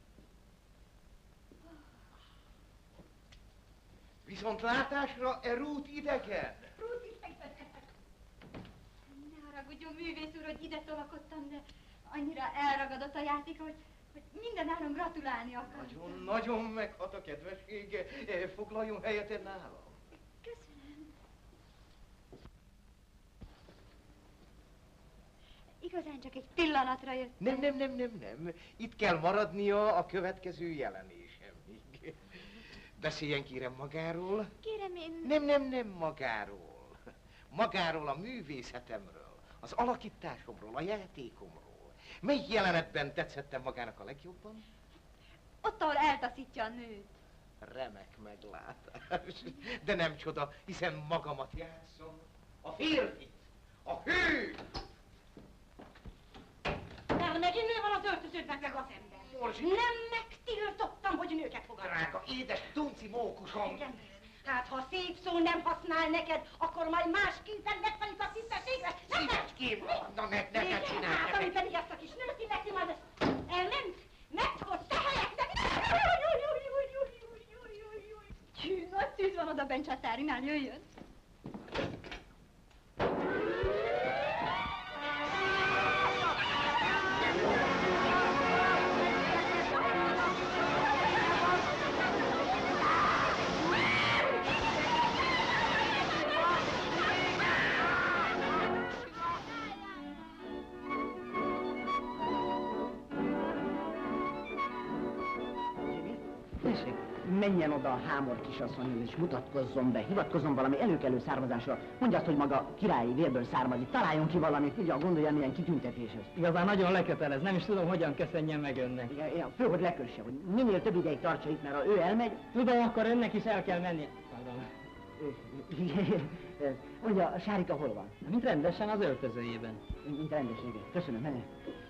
Viszont látásra e rút idegen. Rút idegen. Ne haragudjon, művész úr, hogy ide tolakodtam, de annyira elragadott a játék, hogy, hogy mindenáron gratulálni akar. Nagyon, nagyon meghat a kedvessége. Foglaljon helyet nálam. Köszönöm. Igazán csak egy pillanatra jött. Nem, nem, nem, nem, nem. Itt kell maradnia a következő jelenésemig. Beszéljen kérem magáról. Kérem én... Nem, nem, nem magáról. Magáról a művészetemről, az alakításomról, a játékomról. Melyik jelenetben tetszettem magának a legjobban? Ott, ahol eltaszítja a nőt. Remek meglátás. De nem csoda, hiszen magamat játszom. A férfit, a hőt. Nem, megint nő van az öltöződnek meg az ember. Morzsi. Nem megtiltottam, hogy nőket fogadják. Drága, édes tunci mókusom. Igen. Hát, ha szép szó nem használ neked, akkor majd másképpen megfelik a tisztességre. Szívecském, na ne, ne, ne csinálj. Hát, ami pedig ezt a kis nőt illeti, majd ezt elment, megfogod, te helyeknek. Hű, nagy szűz van oda bent csatárinál, jöjjön. Menjen oda a Hámor kisasszonyhoz és mutatkozzon be, hivatkozzon valami előkelő származásra. Mondja azt, hogy maga királyi vérből származik, találjon ki valamit, ugye gondolja milyen kitüntetéshez. Igazán nagyon lekötelez, nem is tudom, hogyan köszönjem meg önnek. Igen, igen, fő, hogy lekösse, hogy minél több ideig tartsa itt, mert ha ő elmegy... Tudom, akkor önnek is el kell mennie. Pardon. Mondja, a Sárika hol van? Mint rendesen az öltözőjében. Mint rendesen, igen. Köszönöm, menjen.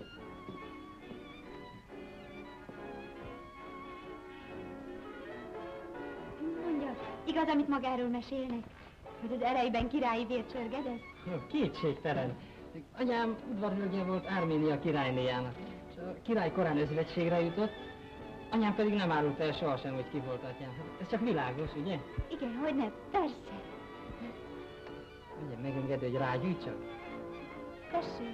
Mondja, igaz, amit magáról mesélnek? Hogy az erejében királyi vér csörgedett? Kétségtelen. Anyám udvarhölgye volt Árménia királynéjának. És a király korán özvegységre jutott, Anyám pedig nem árult el sohasem, hogy ki volt atyám. Ez csak világos, ugye? Igen, hogyne, persze. Ugye megengedő, hogy rágyújtsak? Tessék.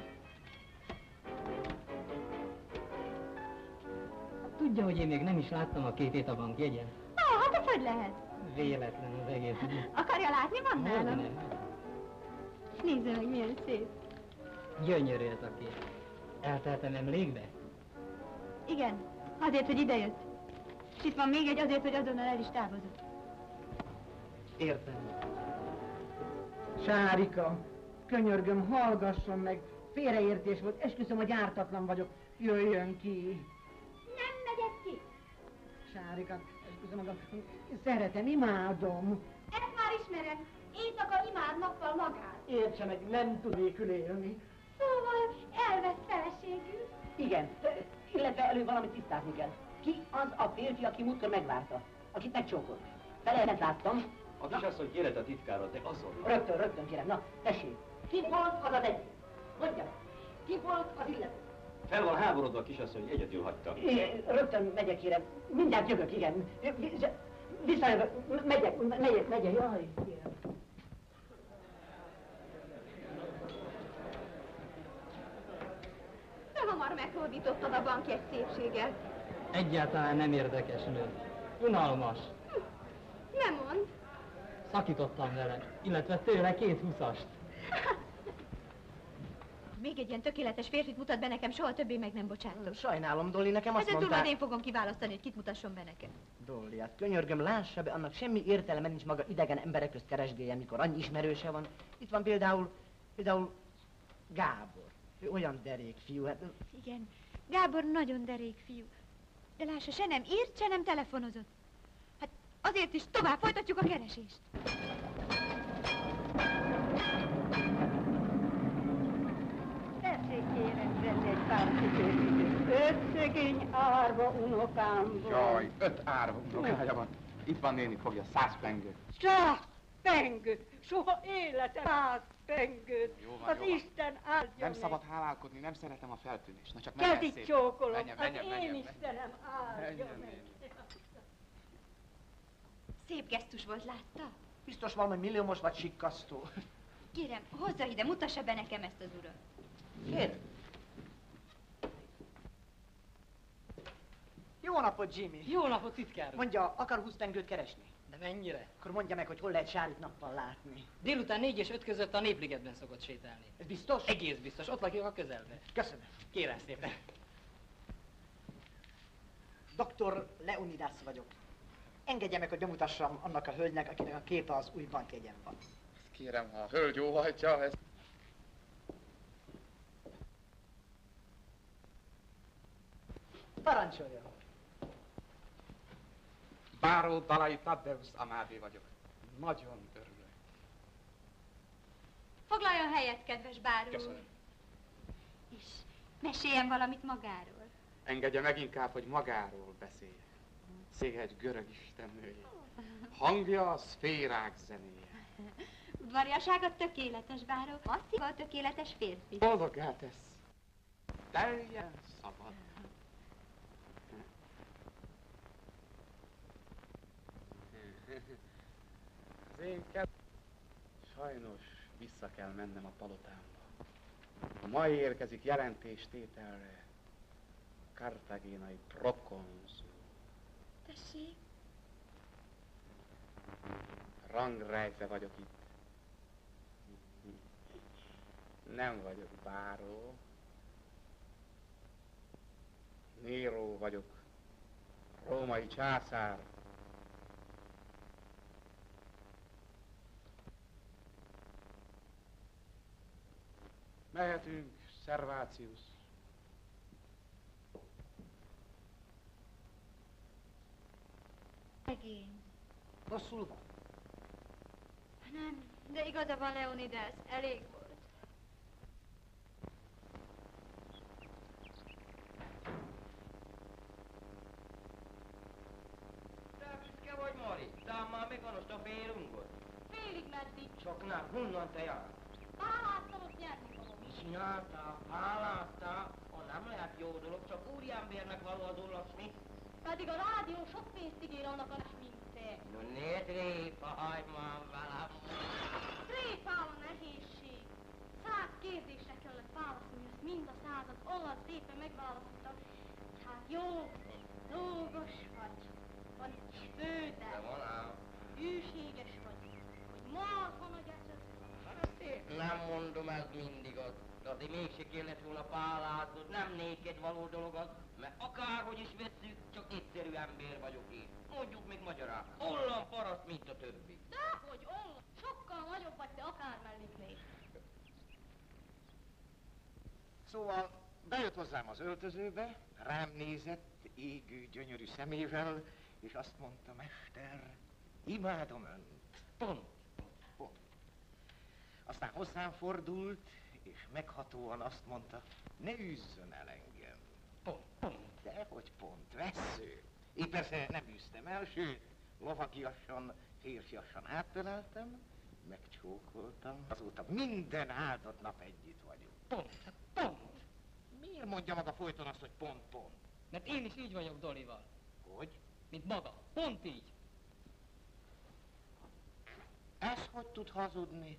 Tudja, hogy én még nem is láttam a képét a bankjegyen? Ó, hát ez hogy lehet? Véletlen az egész, ugye? Akarja látni, van nálam? Hogyne? Nézze meg, milyen szép. Gyönyörű ez a kép. Elteltem emlékbe? Igen, azért, hogy idejött. És itt van még egy azért, hogy azonnal el is távozott. Értem. Sárika, könyörgöm, hallgasson meg. Félreértés volt, esküszöm, hogy ártatlan vagyok. Jöjjön ki. Nem megyek ki. Sárika, esküszöm magam, szeretem, imádom. Ezt már ismerem. Éjszaka imád, nappal magát. Értse meg, nem tud nélkül élni. Szóval elvesz feleségül. Igen, illetve elő valamit tisztázni kell. Ki az a férfi, aki múltkor megvárta? Akit megcsókolt? Felemet láttam. A kisasszony kérete a titkára, de azonnal. Rögtön, rögtön kérem. Na, tessék. Ki volt az az egy? Mondja meg. Ki volt az illető? Fel van háborodva a kisasszony, hogy egyedül hagyta. É, rögtön megyek, kérem. Mindjárt jövök, igen. Visszajövök. Megyek, megyek, megyek. Jaj, kérem. De hamar meghódítottad a bankjegy szépséget. Egyáltalán nem érdekes nő. Unalmas. Hm. Nem mond. Szakítottam vele, illetve tőle két húszast. Még egy ilyen tökéletes férfit mutat be nekem, soha többé meg nem bocsátom. Sajnálom, Dolly, nekem azt Ezen túl mondták... majd én fogom kiválasztani, hogy kit mutasson be nekem. Dolly, hát könyörgöm, lássa be, annak semmi értelme nincs maga idegen emberek közt keresgélje, mikor annyi ismerőse van. Itt van például, például Gábor. Ő olyan derék fiú, hát... Igen, Gábor nagyon derék fiú. De lássa, se nem írt, se nem telefonozott. Hát azért is tovább folytatjuk a keresést. Tessék kérem venni egy pár cipőt. Öt szegény árva unokámból. Jaj, öt árva unokája van. Itt van néni, fogja száz pengőt. Száz pengőt! Soha életem száz pengőt! Jó van, Az jó van. Isten áldja Nem meg. szabad hálálkodni, nem szeretem a feltűnést. Na csak menjen Kezit szép. csókolom, Menjen, az menjen, én menjen, Istenem áldja menjen, meg. Szép gesztus volt, látta? Biztos valami milliómos vagy sikkasztó. Kérem, hozza ide, mutassa be nekem ezt az urat. Kérem. Jó napot, Jimmy! Jó napot, titkár úr. Mondja, akar húsz pengőt keresni? De mennyire? Akkor mondja meg, hogy hol lehet Sárit nappal látni. Délután négy és öt között a Népligetben szokott sétálni. Ez biztos? Egész biztos, ott lakjuk a közelben. Köszönöm. Kérem szépen. doktor Leonidas vagyok. Engedje meg, hogy bemutassam annak a hölgynek, akinek a képe az új bankjegyen van. Kérem, ha a hölgy óhajtja, ez... Parancsoljon! Báró Dalai Taddeusz Amádi vagyok. Nagyon örülök. Foglaljon helyet, kedves báró. Köszönöm. És meséljen valamit magáról. Engedje meg inkább, hogy magáról beszéljek. Szége egy görög istennője. Hangja a szférák zenéje. Udvariasága tökéletes báró, masszíva a tökéletes férfi. Boldoggá tesz. Teljen szabad. Az én ked... Sajnos vissza kell mennem a palotámba. A mai érkezik jelentéstételre a kartagénai prokonzul. Tessék? Rangrejtve vagyok itt. Nem vagyok báró. Néró vagyok. Római császár. Mehetünk, Servácius. Szegény. Rosszul van. Nem, de igaza van, Leonidas, elég volt. Te büszke vagy, Mari? Tám már meganost a félungot. Félig meddig. Csoknál, honnan te jár? Háláztam, azt nyerni fogom. Mi csináltál? Háláztál? Ha nem lehet jó dolog, csak úriembernek való az olvasni. Pedig a rádió sok pénzt ígér annak a mint te. No ne tréfálj már velem. Tréfál a nehézség. Száz kérdésre kellett válaszolni, ezt mind a százat olyan szépen megválaszoltam. Hát jó, dolgos vagy, vagy főde, hűséges vagy, hogy marha nagy eszed. Hát én nem mondom ezt mindig, az, azért mégse kellett volna pálázod, nem néked való dolog az, mert akárhogy is vesszük, csak egyszerű ember vagyok én. Mondjuk még magyarán, olyan paraszt, mint a többi. Dehogy olyan, sokkal nagyobb vagy te akármelliknél. Szóval bejött hozzám az öltözőbe, rám nézett égő, gyönyörű szemével, és azt mondta, mester, imádom önt. Pont, pont. Aztán hozzám fordult, és meghatóan azt mondta, ne üzzön el engem. Pont, pont, dehogy pont, vessző. Én persze nem üztem el, sőt, lovagiasan, férfiasan átöleltem, megcsókoltam. Azóta minden áldott nap együtt vagyunk. Pont, pont. Miért mondja maga folyton azt, hogy pont, pont? Mert én is így vagyok Dolival. Hogy? Mint maga. Pont így. Ez hogy tud hazudni?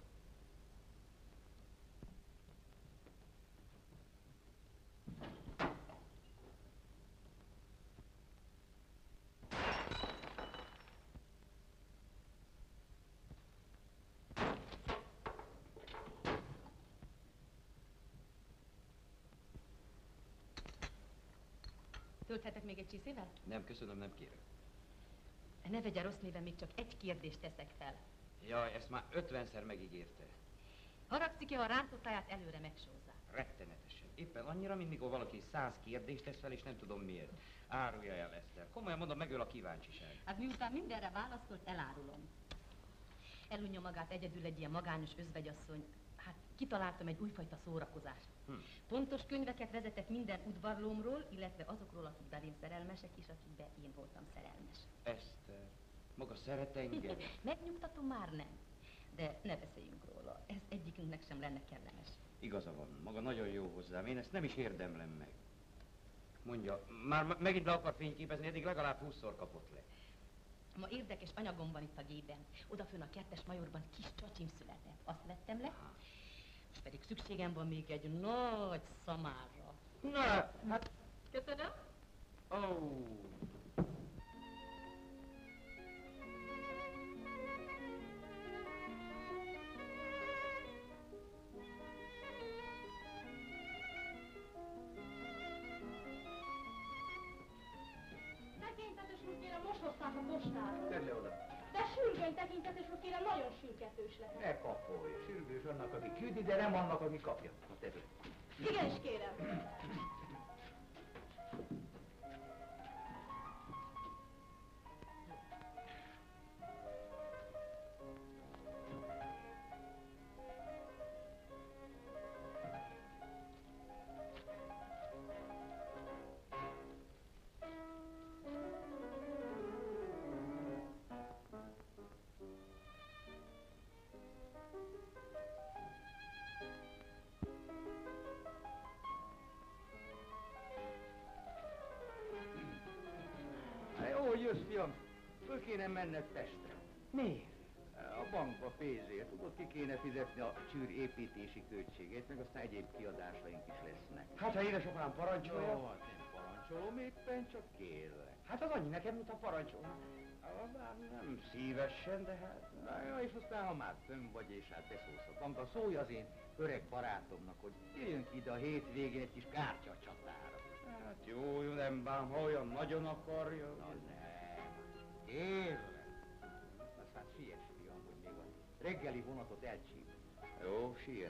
Tölthetek még egy csiszével? Nem, köszönöm, nem kérek. Ne vegye rossz néven, még csak egy kérdést teszek fel. Jaj, ezt már ötvenszer megígérte. Haragszik-e, ha a rántottáját előre megsózzák? Rettenetesen. Éppen annyira, mint mikor valaki száz kérdést tesz fel, és nem tudom miért. Árulja el, Eszter. Komolyan mondom, megöl a kíváncsiság. Hát miután mindenre válaszolt, elárulom. Elunja magát egyedül egy ilyen magányos özvegyasszony. Hát kitaláltam egy újfajta szórakozást. Hm. Pontos könyveket vezetek minden udvarlómról, illetve azokról, akik belém szerelmesek, és akikbe én voltam szerelmes. Eszter, maga szeret engem? Megnyugtatom, már nem. De ne beszéljünk róla. Ez egyikünknek sem lenne kellemes. Igaza van, maga nagyon jó hozzám, én ezt nem is érdemlem meg. Mondja, már megint le akar fényképezni, eddig legalább húszszor kapott le. Ma érdekes anyagom van itt a gében. Odafön a kertes majorban kis csacsim született. Azt vettem le, most pedig szükségem van még egy nagy szamárra. Na, hát... Köszönöm. Ó. Oh. Tekintetes úr, kérem, most hozták a postáról. Tedd le oda. De sürgőny, tekintetes úr, kérem, nagyon sürgetős lehet. Ne kapolj. Sürgős annak, aki küldi, de nem annak, aki kapja. Na, tedd le. Igenis, kérem. Hogy jössz, fiam? Föl kéne menned Pestre. Miért? A bankba pénzért. Tudod, ki kéne fizetni a csűr építési költségét, meg aztán egyéb kiadásaink is lesznek. Hát, ha édesapám parancsolja. Jó, hát nem parancsolom, éppen csak kérlek. Hát az annyi nekem, mint a parancsolna. Bár nem szívesen, de hát... Na, ja, és aztán, ha már fönn vagy, és hát beszólsz a bankba, szólj az én öreg barátomnak, hogy jöjjön ki ide a hétvégén egy kis kártyacsatára. Hát jó, jó, nem bám, ha olyan nagyon akarja. Na nem, kérlek. Na hát siess, fiam, hogy még a reggeli vonatot elcsíp. Jó, siess.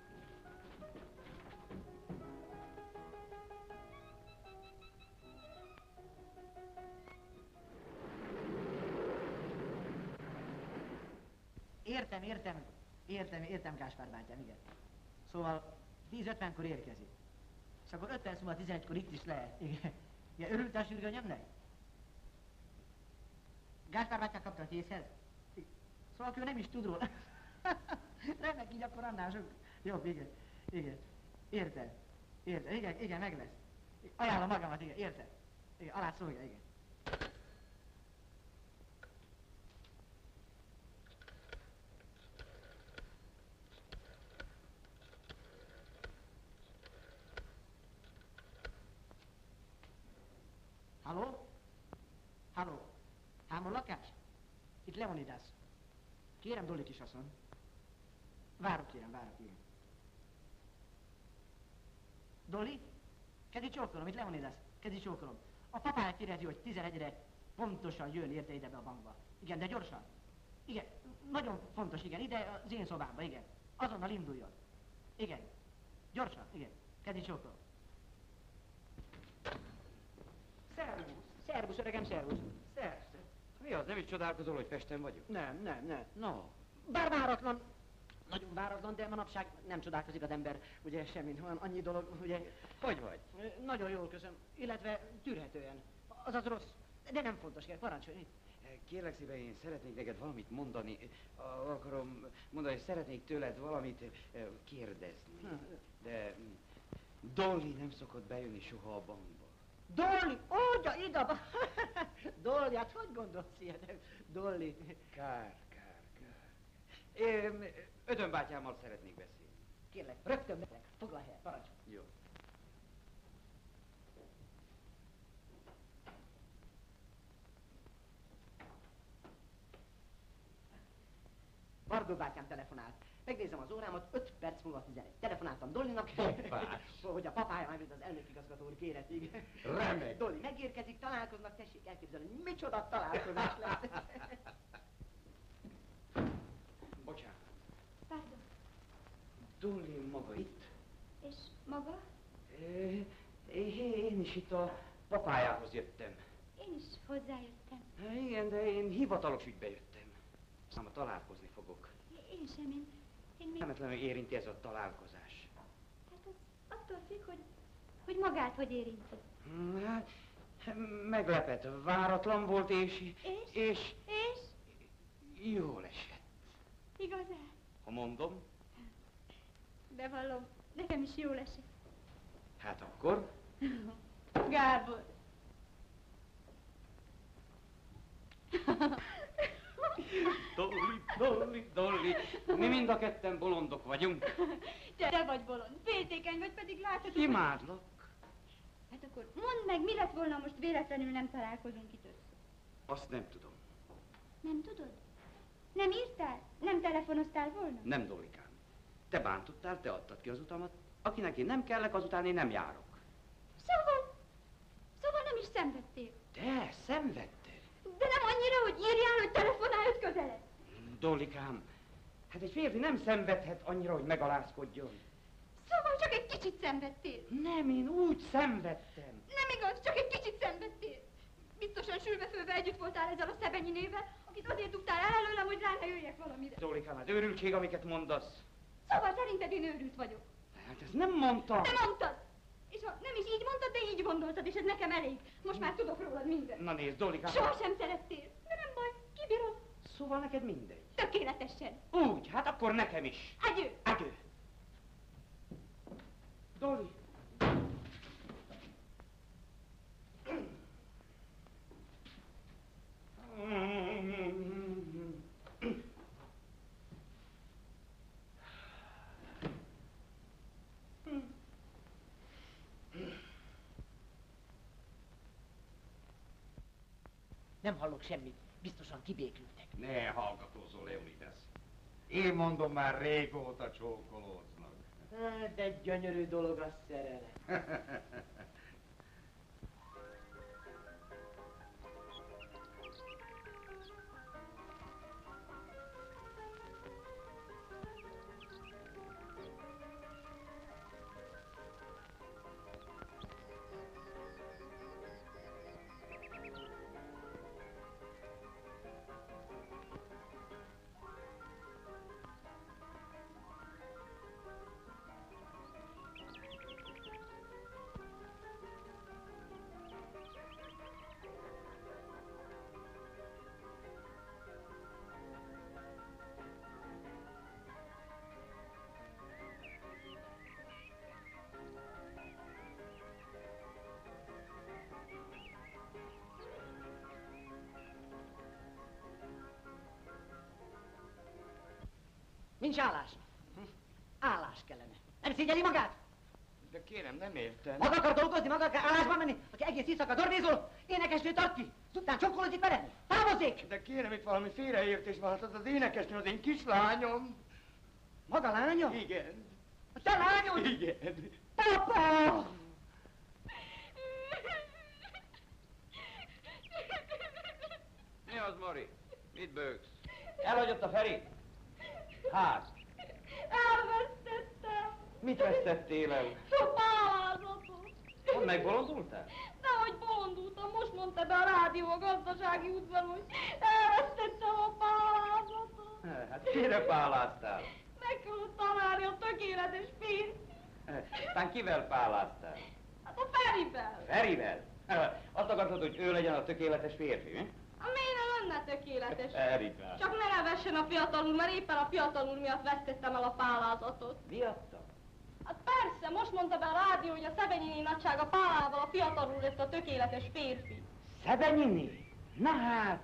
Értem, értem, értem, értem, Gáspár bátyám, igen. Szóval tíz ötvenkor érkezik. És akkor ötven szóval tizenegykor itt is lehet. Igen. Igen, örültál sürgőnyömnek? Gáspár bátyám kapta a készhez? Szóval ő nem is tud róla. Remek, így akkor annál sok. Jobb, igen, igen. Érted, érted, igen, igen, meg lesz. Ajánlom magamat, igen, érted. Igen, alá szólja, igen. Halló? Halló? Hámon lakás? Itt Leonidas. Kérem, Dolly kisasszony. Várok, kérem, várok, igen. Dolly? Kedi csókolom, itt Leonidas. Kedi csókolom. A papája kérheti, hogy tizenegyre pontosan jön érte ide be a bankba. Igen, de gyorsan. Igen, nagyon fontos, igen, ide az én szobámba, igen. Azonnal induljon. Igen. Gyorsan, igen. Kedi csókolom. Szervusz. Szervusz, öregem, szervusz. Szervusz. Mi az, nem is csodálkozol, hogy Pesten vagyok? Nem, nem, nem. No. Bár váratlan, nagyon váratlan, de manapság nem csodálkozik az ember, ugye semmi, van annyi dolog, ugye. Hogy vagy? Nagyon jól köszönöm, illetve tűrhetően. Azaz rossz, de nem fontos, kell parancsolni. Kérlek szépen, én szeretnék neked valamit mondani, akarom mondani, hogy szeretnék tőled valamit kérdezni. De Dolly nem szokott bejönni soha a bankba. Dolly, oldja ide! Dolly, hát hogy gondolsz ilyen? Dolly. Kár, kár, kár. Én Ödön bátyámmal szeretnék beszélni. Kérlek, rögtön megyek. Foglalj helyet, parancsolj. Jó. Bardó bátyám telefonált. Megnézem az órámat, öt perc múlva tizenegy. Telefonáltam Dollynak, hogy a papája majd az elnökigazgató úr kéretig. Remek. Dolly megérkezik, találkoznak, tessék elképzelni, micsoda találkozás lesz. Bocsánat. Pardon. Dolly maga itt? És maga? É, én is itt a papájához jöttem. Én is hozzájöttem. Há, igen, de én hivatalos ügybe jöttem. Aztán találkozni fogok. Én sem, én, én még... Nemetlenül érinti ez a találkozás. Hát az attól függ, hogy, hogy magát hogy érinti. Hát, meglepett, váratlan volt, és... És? És? És? Jól esett. Igazán? Ha mondom? Bevallom, nekem is jól esett. Hát akkor? Gábor. Dolly, Dolly, Dolly, mi mind a ketten bolondok vagyunk. Te, te vagy bolond, féltékeny vagy, pedig látod... Imádlak. Hát akkor mondd meg, mi lett volna, most véletlenül nem találkozunk itt össze. Azt nem tudom. Nem tudod? Nem írtál? Nem telefonoztál volna? Nem, Dollikám. Te bántottál, te adtad ki az utamat. Akinek én nem kellek, azután én nem járok. Szóval... Szóval nem is szenvedtél. Te szenvedtél? De nem annyira, hogy írjál, hogy telefonálj, hogy közeled. Dollikám, hát egy férfi nem szenvedhet annyira, hogy megalázkodjon. Szóval csak egy kicsit szenvedtél. Nem, én úgy szenvedtem. Nem igaz, csak egy kicsit szenvedtél. Biztosan sülve-fölve együtt voltál ezzel a Szebenyi névvel, akit azért dugtál el előlem, hogy rá ne jöjjek valamire. Dollikám, hát őrültség, amiket mondasz. Szóval szerinted én őrült vagyok. Hát ezt nem mondtam. Te mondtad! És ha nem is így mondtad, de így gondoltad, és ez nekem elég. Most már tudok rólad mindent. Na nézd, Dollikám. Soha sem szerettél. De nem baj, kibírom. Szóval neked mindegy. Tökéletesen. Úgy, hát akkor nekem is. Adjö. Adjö. Dolly. Nem hallok semmit, biztosan kibékültek. Ne hallgatózzol, Leonidas. Én mondom, már régóta csókolóznak. De gyönyörű dolog a szerelem. Nincs állás. Állás kellene. Nem szégyeli magát? De kérem, nem értem. Maga akar dolgozni, maga akar állásba menni, aki egész éjszaka dornézol, énekesnő tart ki, azután csokkolózik vele, távozzék! De kérem, itt valami félreértés van, hát az az énekesnő az én kislányom. Maga lánya? Igen. A te lányod? Igen. Papa! Mi az, Mari? Mit bőgsz? Elhagyott a Feri? Hát? Elvesztettem. Mit vesztettél el? A pályázatot. Hogy megbolondultál? Nehogy bolondultam, most mondta be a rádió a gazdasági útban, hogy elvesztettem a pályázatot. Hát kire páláztál? Meg kellett találni a tökéletes pénzt. Aztán kivel páláztál? Hát a Ferivel. Ferivel? Azt akartad, hogy ő legyen a tökéletes férfi, mi? A miért nem lenne tökéletes? Erika. Csak ne nevessen a fiatal úr, mert éppen a fiatal úr miatt vesztettem el a pályázatot. Miatta? Hát persze, most mondta be a rádió, hogy a Szebenyini nagysága pálával a fiatal úr lett a tökéletes férfi. Szebenyini? Na hát!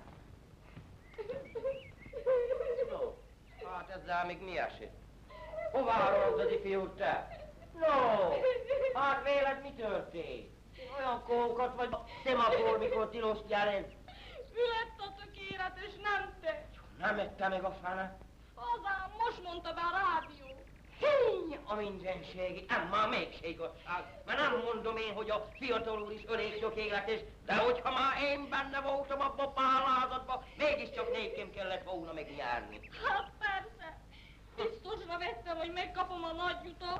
No, hát ezzel még mi esett? Hová harolod az ifjú te? No, hát véled mi történt? Olyan kókat vagy a szemafor, mikor tilost jelent. Ő lett a tökéletes, nem te. Nem ette meg a fene. Azám, most mondta be a rádió. Hí, a mindenségi, nem már mégse igazság. Mert nem mondom én, hogy a fiatal úr is elég tökéletes, de hogyha már én benne voltam abba a pálázatba, mégiscsak nékem kellett volna megnyerni. Hát persze. Biztosra vettem, hogy megkapom a nagy utat.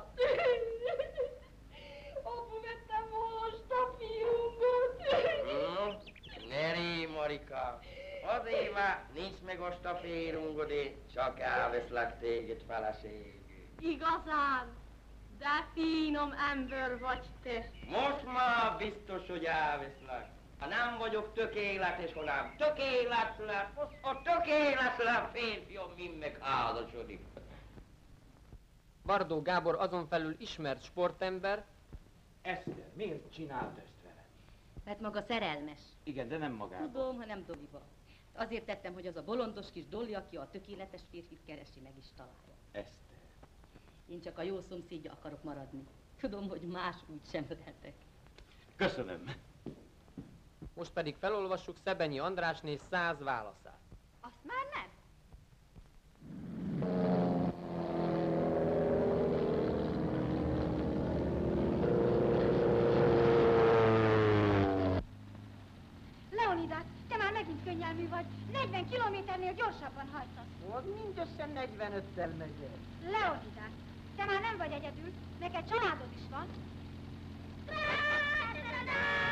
Apu, vettem most a fiunkat. No, ne ré, Marika. Azért már nincs meg a staférungod, én csak elveszlek téged feleségül. Igazán? De finom ember vagy te. Most már biztos, hogy elveszlek. Ha nem vagyok tökéletes, hanem tökéletlen, a tökéletlen férfiam mind megházasodik. Bardó Gábor azon felül ismert sportember. Eszter, miért csinált ezt veled? Mert maga szerelmes. Igen, de nem magában. Tudom, ha nem Doliba. Azért tettem, hogy az a bolondos kis Dolly, aki a tökéletes férfit keresi, meg is találja. Eszter. Én csak a jó szomszédja akarok maradni. Tudom, hogy más úgy sem lehetek. Köszönöm. Most pedig felolvassuk Szebenyi Andrásné száz válaszát. Azt már nem? Leonidas, te már megint könnyelmű vagy. negyven kilométernél gyorsabban hajtasz. Az mindössze negyvenöttel megyek. Leonidas, te már nem vagy egyedül, neked családod is van.